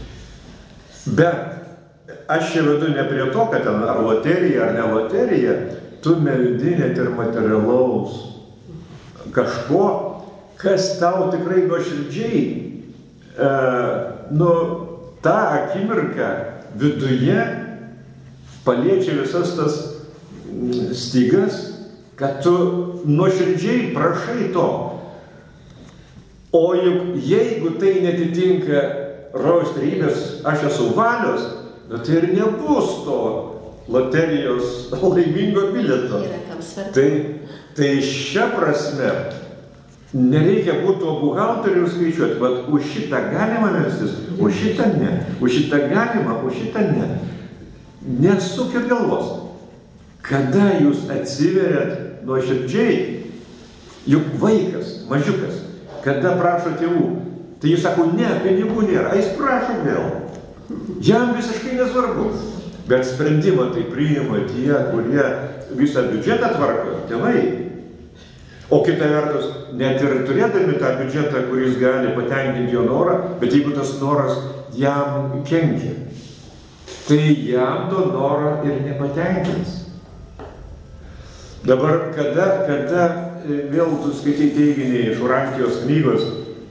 Bet aš čia vedu ne prie to, kad ten ar loterija, ar ne loterija, tu meldi net ir materialaus kažko, kas tau tikrai nuoširdžiai e, nu, tą akimirką viduje paliečia visas tas stygas, kad tu nuoširdžiai prašai to. O juk jeigu tai netitinka rojaus trejybės, aš esu valios, nu, tai ir nebus to loterijos laimingo bilieto. Tai, tai šia prasme nereikia būti to buhalterių skaičiuoti, bet už šitą galima melstis, už šitą ne, už šitą galima, už šitą ne. Nesukit galvos. Kada jūs atsiveriat nuoširdžiai, juk vaikas, mažiukas, kada prašo tėvų, tai jis sako, ne, pinigų nėra, jis prašo vėl. Jam visiškai nesvarbu. Bet sprendimą tai priima tie, kurie visą biudžetą tvarko, tėvai. O kita vertus, net ir turėdami tą biudžetą, kuris gali patenkinti jo norą, bet jeigu tas noras jam kenkia, tai jam to noro ir nepatenkins. Dabar, kada, kada vėl tu skaitai teiginį iš Urankijos knygos,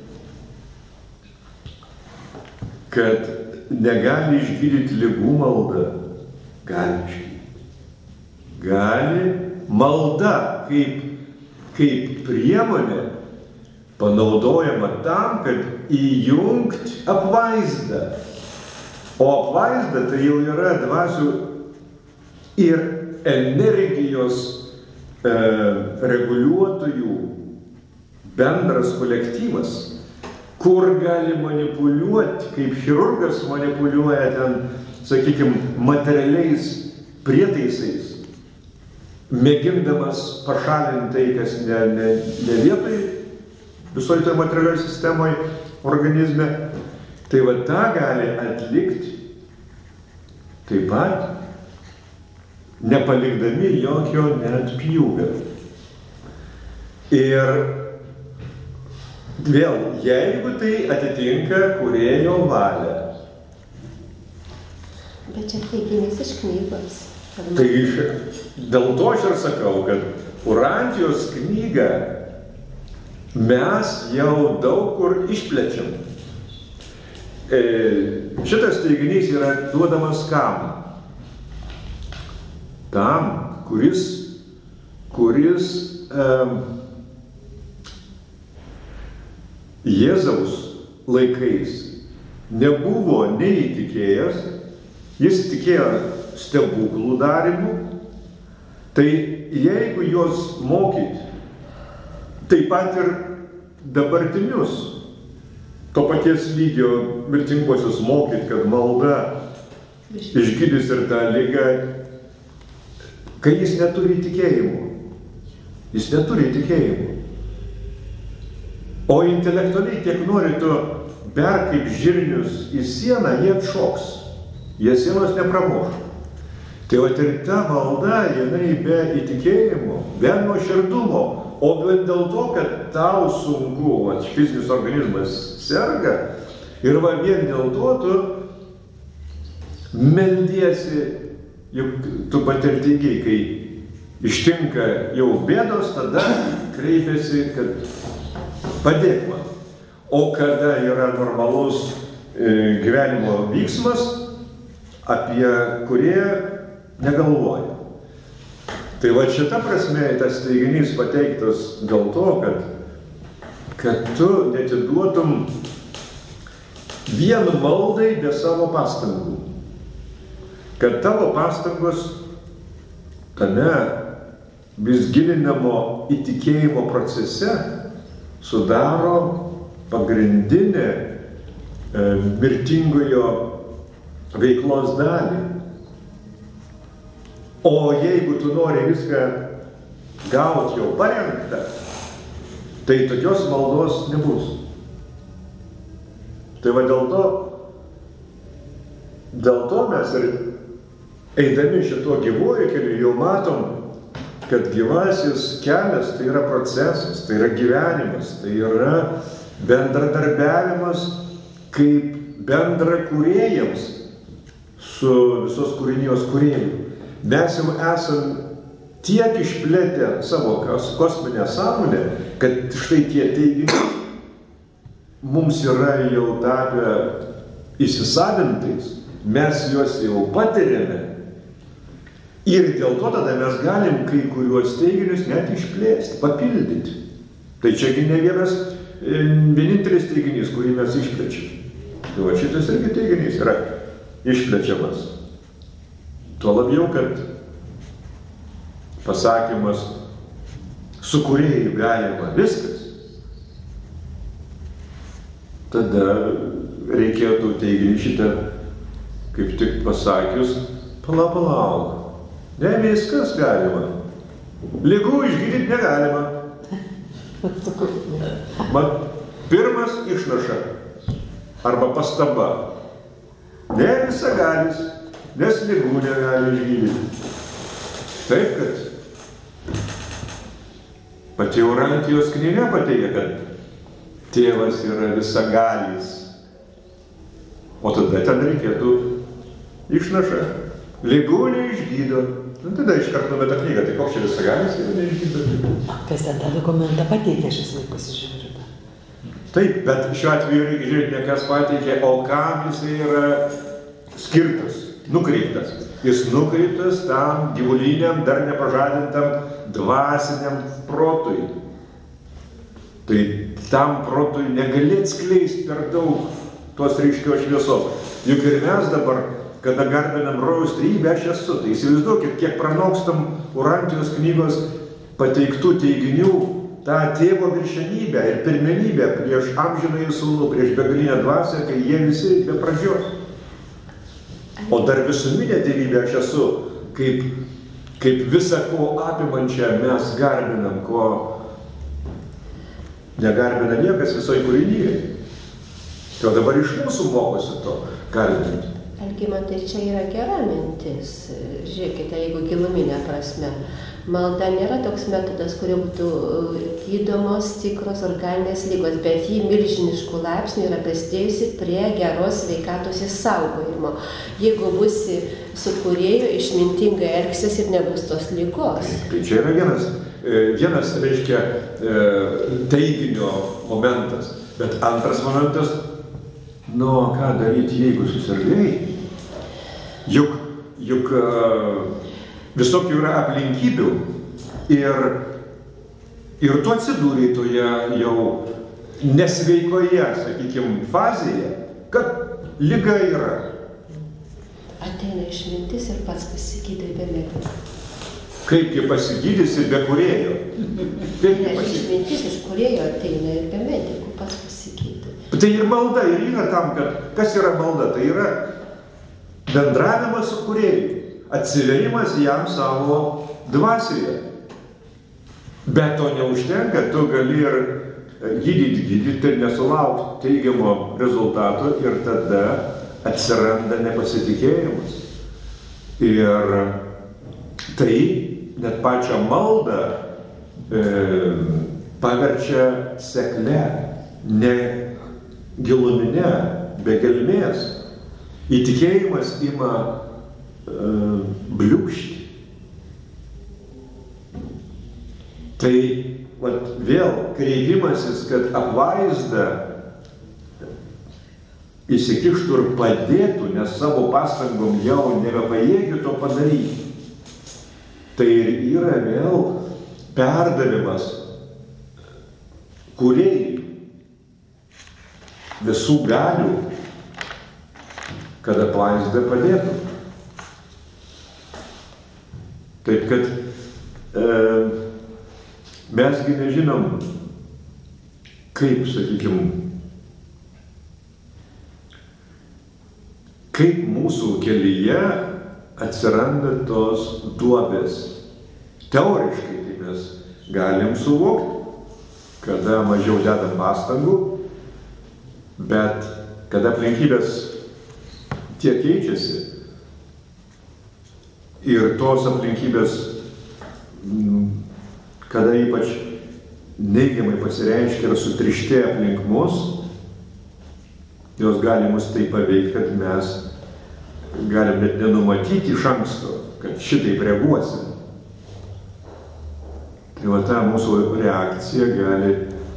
kad negali išgydyti ligų malda, gali išgydyti. Gali malda kaip, kaip priemonė panaudojama tam, kad įjungti apvaizdą. O apvaizda tai jau yra dvasių ir energijos e, reguliuotojų bendras kolektyvas, kur gali manipuliuoti, kaip chirurgas manipuliuoja ten, sakykime, materialiais prietaisais, mėgindamas pašalinti tai, kas ne, ne, ne vietoj visoje toje materialioje sistemoje, organizme. Tai va tą gali atlikti taip pat, nepalikdami jokio net pjūvio. Ir vėl, jeigu tai atitinka kūrėjo valią. Bet čia teiginys iš knygos. Tai iš, dėl to aš ir sakau, kad Urantijos knygą mes jau daug kur išplečiam. E, šitas teiginys yra duodamas kam? Tam, kuris, kuris e, Jėzaus laikais nebuvo neįtikėjęs, jis tikėjo stebuklų darymu, tai jeigu juos mokyti, taip pat ir dabartinius, to paties lygio mirtinguosius mokyti, kad malda išgydys ir tą ligą, kai jis neturi tikėjimo. Jis neturi tikėjimo. O intelektualiai, kiek nori tu ber kaip žirnius į sieną, jie atšoks. Jie sienos nepramuš. Tai vat ir ta malda, jinai be įtikėjimo, be nuoširdumo, o bet dėl to, kad tau sunku, vat fizinis organizmas serga, ir va vien dėl to tu meldiesi, juk tu patirtingiai, kai ištinka jau bėdos, tada kreipiasi, kad padėk man. O kada yra normalus e, gyvenimo vyksmas, apie kurie negalvoja. Tai va šita prasme tas teiginys pateiktas dėl to, kad, kad tu netiduotum vienu maldai be savo pastangų. Kad tavo pastangos tame vis gilinamo įtikėjimo procese sudaro pagrindinę e, mirtingojo veiklos dalį. O jeigu tu nori viską gauti jau parengtą, tai tokios maldos nebus. Tai va dėl to, dėl to mes ir eidami šituo gyvuoju keliu jau matom, kad gyvasis kelias tai yra procesas, tai yra gyvenimas, tai yra bendradarbiavimas kaip bendra kūrėjams su visos kūrinijos kūrėjų. Mes jau esam tiek išplėtę savo kosminę sąmonę, kad štai tie teiginiai mums yra jau tapę įsisavintais, mes juos jau patiriame. Ir dėl to tada mes galim kai kuriuos teiginius net išplėsti, papildyti. Tai čiagi ne vienas, vienintelis teiginys, kurį mes išplečiam. Tai va šitas irgi teiginys yra išplečiamas. Tuo labiau, kad pasakymas su kūrėju galima viskas. Tada reikėtų teiginį šitą, kaip tik pasakius, pala, palauk. Ne viskas galima. Ligų išgydyti negalima. Man pirmas išnaša arba pastaba. Ne visagalis, nes ligų negali išgydyti. Taip, kad pati Urantijos knyga pateikia, kad tėvas yra visagalis. O tada ten reikėtų išnaša. Ligų neišgydo. Nu, tada iš karto numeta knygą, tai koks čia visagalis ir neišgydo. Kas ten tą dokumentą pateikė, šis laikas žiūrėta? Taip, bet šiuo atveju reikia žiūrėti ne kas pateikė, o kam jisai yra skirtas, nukreiptas. Jis nukreiptas tam gyvuliniam, dar nepažadintam dvasiniam protui. Tai tam protui negali atskleisti per daug tos ryškios šviesos. Juk ir mes dabar, kada garbinam rojaus trejybę, aš esu. Tai įsivaizduokit, kiek pranokstam Urantijos knygos pateiktų teiginių tą tėvo viršenybę ir pirmenybę prieš amžinąjį sūnų, prieš begalinę dvasią, kai jie visi be pradžios. O dar visuminė tėvybė aš esu, kaip, kaip visa ko apimančią mes garbinam, ko negarbina niekas visoje kūrinyje. Tai dabar iš mūsų mokosi to garbinti. Algimantai, čia yra gera mintis. Žiūrėkite, jeigu giluminė prasme. Malda nėra toks metodas, kurio būtų gydomos tikros organinės lygos, bet jį milžiniškų laipsnių yra prisidėjusi prie geros sveikatos išsaugojimo. Jeigu būsi su kūrėju, išmintingai elgsis ir nebus tos lygos. Tai čia yra vienas, vienas reiškia, teiginio momentas. Bet antras momentas, nu, ką daryti, jeigu susirgai? Juk, juk visokių yra aplinkybių ir, ir tu atsidūrei toje jau nesveikoje, sakykime, fazėje, kad liga yra. Ateina išmintis ir pats pasigydai be medikų. Kaip jie pasigydysi be kūrėjo? Kaip jie pasigydys? Išmintis iš kūrėjo ateina ir be medikų pats pasigydai. Tai ir malda ir yra tam, kad kas yra malda? Tai yra bendravimas su kūrėju. Atsiverimas jam savo dvasioje. Bet to neužtenka, tu gali ir gydyti, gydyti ir nesulaukti teigiamo rezultato ir tada atsiranda nepasitikėjimas. Ir tai net pačią maldą e, paverčia sekle, ne giluminė, be gelmės. Įtikėjimas ima bliūkšti. Tai vat, vėl kreipimasis, kad apvaizda įsikištų ir padėtų, nes savo pastangom jau nebepajėgiu to padaryti. Tai ir yra vėl perdavimas kūrėjui visų galių, kad apvaizda padėtų. Taip, kad e, mesgi nežinom, kaip, sakykime, kaip mūsų kelyje atsiranda tos duobės. Teoriškai tai mes galim suvokti, kada mažiau dedam pastangų, bet kada aplinkybės tiek keičiasi, ir tos aplinkybės, kada ypač neigiamai pasireiškia ir sutrištė aplink mus, jos gali mus taip paveikti, kad mes galim net nenumatyti iš anksto, kad šitaip reaguosim. Tai va ta mūsų reakcija gali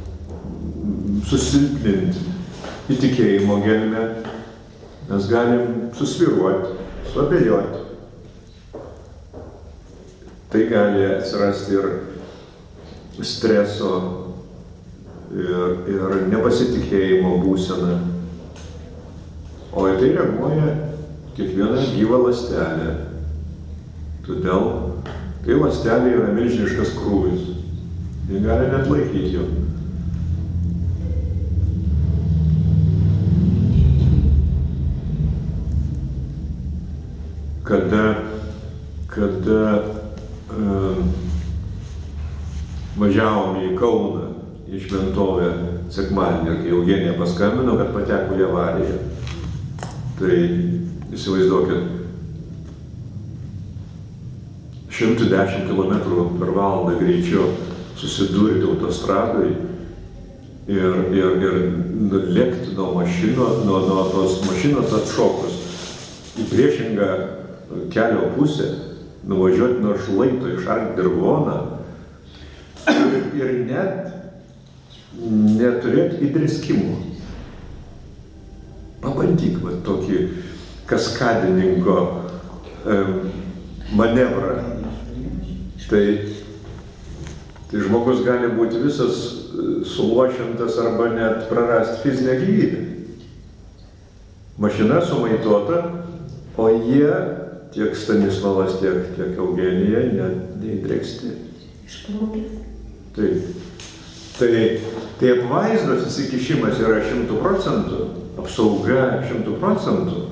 susilpninti įtikėjimo gelmę, mes galim susvyruoti, suabejoti. Tai gali atsirasti ir streso, ir, ir nepasitikėjimo būsena. O į tai reaguoja kiekviena gyva ląstelė. Todėl tai ląstelė yra milžiniškas krūvis. Jie gali net laikyti jo. Kada, kada važiavom į Kauną, į Šventovę sekmadienį, kai Eugenija paskambino, kad pateko į avariją. Tai įsivaizduokit, šimtas dešimt kilometrų per valandą greičiu susidurti autostradai ir, ir, ir lėkti nuo mašinos, nuo, nuo tos mašinos atšokus į priešingą kelio pusę, nuvažiuoti nuo šlaito išarti dirvoną ir, ir net neturėti įdriskimo. Pabandyk va, tokį kaskadininko e, manevrą. Tai, tai žmogus gali būti visas suluošintas arba net prarasti fizinę gyvybę. Mašina sumaitota, o jie, tiek Stanislavas, tiek, tiek Eugenija, net neįdrėksti. Išplaukė. Taip. Tai, tai apvaizdos įsikišimas yra šimtų procentų, apsauga šimtų procentų.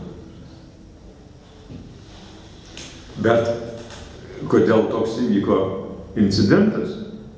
Bet kodėl toks įvyko incidentas?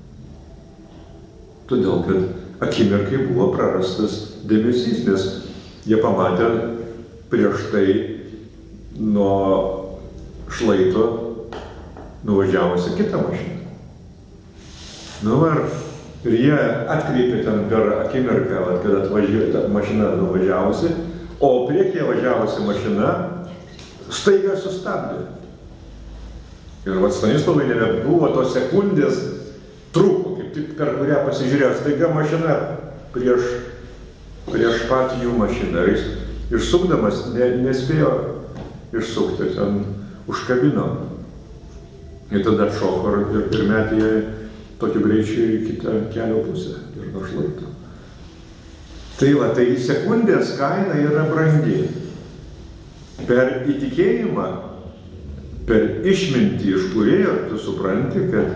Todėl, kad akimirkai buvo prarastas dėmesys, nes jie pamatė prieš tai nuo šlaito nuvažiavusi kitą mašiną. Nu, ar, ir jie atkreipė ten per akimirką, kad atvažiuoja ta mašina nuvažiavusi, o priekyje važiavusi mašina staiga sustabdė. Ir vat Stanislavai nebebuvo tos sekundės trūko, kaip tik per kurią pasižiūrėjo, staiga mašina prieš, prieš pat jų mašiną. Ir jis išsukdamas ne, nespėjo išsukti, ten užkabino. Ir tada atšoko ir, ir metė tokiu greičiu į kitą kelio pusę ir nuo šlaito. Tai va, tai sekundės kaina yra brangi. Per įtikėjimą, per išmintį iš kūrėjo, tu supranti, kad,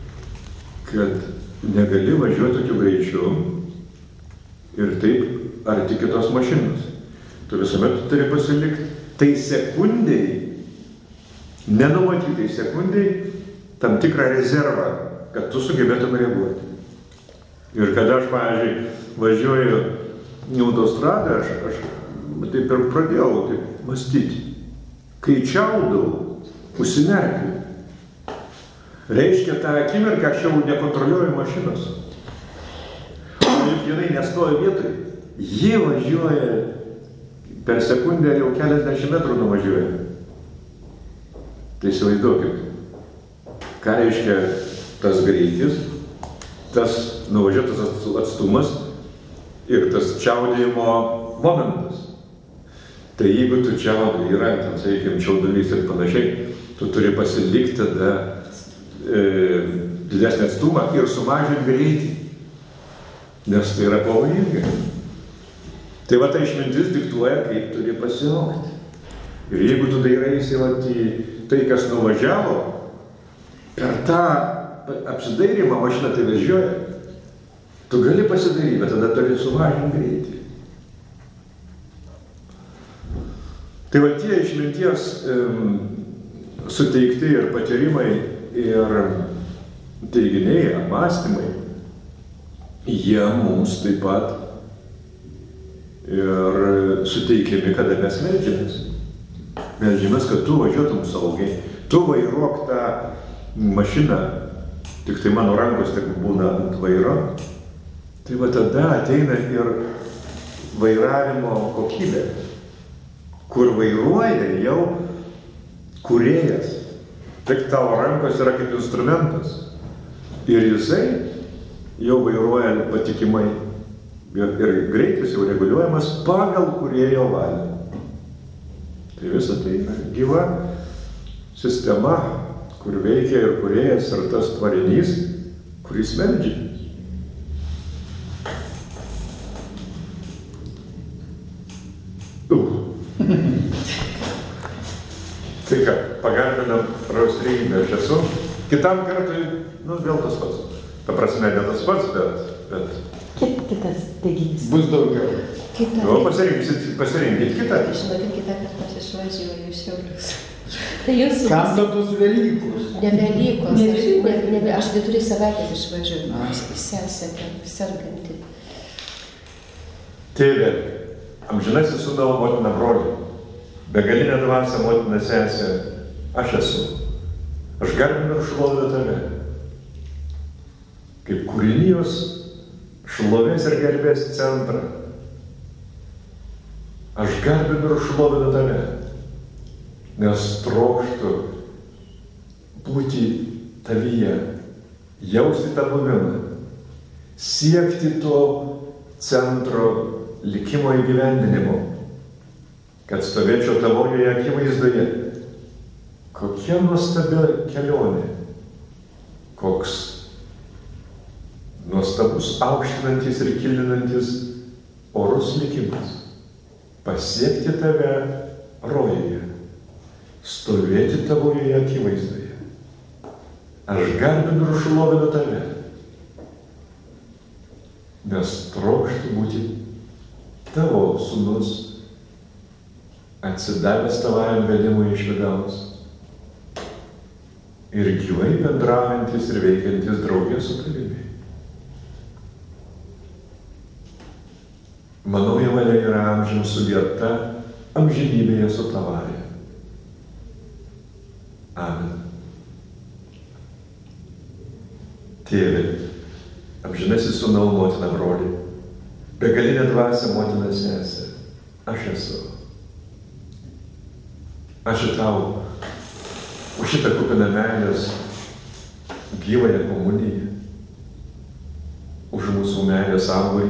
kad negali važiuoti tokiu greičiu ir taip arti kitos mašinos. Tu visuomet turi pasilikti tai sekundėjai, nenumatytai sekundėjai, tam tikrą rezervą, kad tu sugebėtum reaguoti. Ir kada aš, pavyzdžiui, važiuoju į autostradą, aš, aš taip ir pradėjau taip mąstyti. Kai čiaudau, užsimerkiu. Reiškia, tą akimirką aš jau nekontroliuoju mašinos. O juk jinai nestoja vietoj. Jie važiuoja per sekundę jau keliasdešimt metrų nuvažiuoja. Tai įsivaizduokit, ką reiškia tas greitis, tas nuvažiuotas atstumas ir tas čiaudėjimo momentas. Tai jeigu tu čiaudai, yra, ten, sakykime, čiaudulys ir panašiai, tu turi pasilikti tada e, didesnį atstumą ir sumažinti greitį, nes tai yra pavojinga. Tai va ta išmintis diktuoja, kaip turi pasielgti. Ir jeigu tu dairaisi į tai, kas nuvažiavo, per tą apsidairimą mašina tai vežioja, tu gali pasidaryti, bet tada turi sumažinti greitį. Tai va tie išminties um, suteikti ir patyrimai ir teiginiai, apmąstymai, jie mums taip pat ir suteikiami, kada mes meldžiamės. Meldžiamės, kad tu važiuotum saugiai, tu vairuok tą mašiną, tik tai mano rankos tik būna ant vairo. Tai va tada ateina ir vairavimo kokybė, kur vairuoja jau kūrėjas. Tik tavo rankos yra kaip instrumentas. Ir jisai jau vairuoja patikimai. Ir, ir greitis jau reguliuojamas pagal kūrėjo valią. Tai visa tai yra gyva sistema, kur veikia ir kūrėjas, ir tas tvarinys, kuris meldžia. Uh. Tai ką, pagarbinam raustrygybę aš esu. Kitam kartui, nu, vėl tas pats. Ta prasme, ne tas pats, bet... bet... Kitas teiginys. Bus daugiau. Kita. Nu, pasirinkit, pasirinkit kitą. Žinokit, kitą kartą aš išvažiuoju iš Šiaulius. Tai jūsų... Kam to tos Velykos? Ne Velykos, Ne aš, Velykos. ne, ne, aš vidury savaitės išvažiuoju. Sesė ten, serganti. Tėve, amžinasis sūnau, motina broli, begalinė dvasia, motina sesė, aš esu. Aš garbinu ir šlovinu tave. Kaip kūrinijos šlovės ir garbės centrą. Aš garbinu ir šlovinu tave, nes trokštu būti tavyje, jausti tą buvimą, siekti to centro likimo įgyvendinimo, kad stovėčiau tavojoje akivaizdoje. Kokia nuostabia kelionė, koks nuostabus aukštinantis ir kilinantis orus likimas. Pasiekti tave rojuje, stovėti tavojoje akivaizdoje. Aš garbinu ir šlovinu tave. nes trokštų būti tavo sūnus, atsidavęs tavajam vedimui iš vidaus ir gyvai bendraujantis ir veikiantis draugė su tavimi. Mano valia yra amžiams sulieta, amžinybėje su tavąja. Amen. Tėve, amžinasis sūnau, motina, broli, begalinė dvasia, motina, sesė, aš esu. Ačiū tau už šitą kupiną meilės gyvąją komuniją, už mūsų meilės sąvai,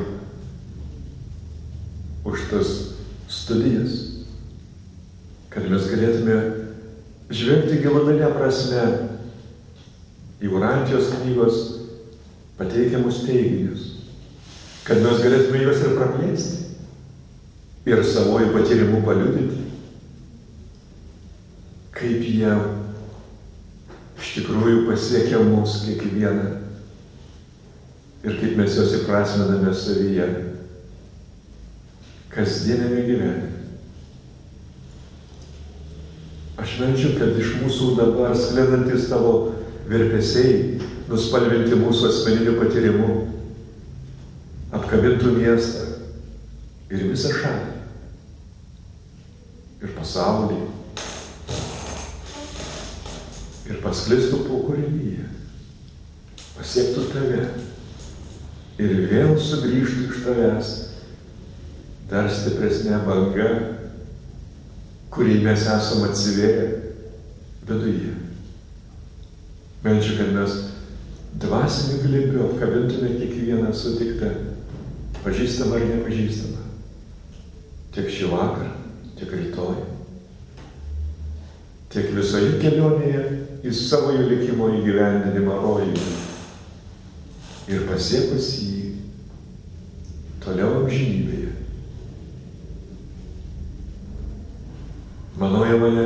už tas studijas, kad mes galėtume žvelgti giluminę prasme į Urantijos knygos pateikiamus teiginius, kad mes galėtume juos ir praplėsti ir savojų patyrimų paliudyti, kaip jie iš tikrųjų pasiekia mus kiekvieną ir kaip mes juos įprasminame savyje kasdienėme gyvenime. Aš meldžiu, kad iš mūsų dabar sklindantis tavo virpesiai, nuspalvinti mūsų asmeniniu patyrimu, apkabintų miestą ir visą šalį ir pasaulį ir pasklistų po kūrinyje, pasiektų tave ir vėl sugrįžtų iš tavęs dar stipresnė banga, kurį mes esam atsivėrę viduje. Meldžiu, kad mes dvasiniu glėbiu apkabintume kiekvieną sutiktą, pažįstamą ar nepažįstamą, tiek šį vakarą, tiek rytoj, tiek visoje kelionėje į savo likimo įgyvendinimą rojuje ir pasiekus jį toliau amžinybėje. Manoji valia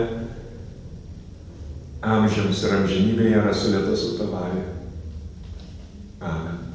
amžiams ir amžinybėje yra sulieta su tavąja. Amen.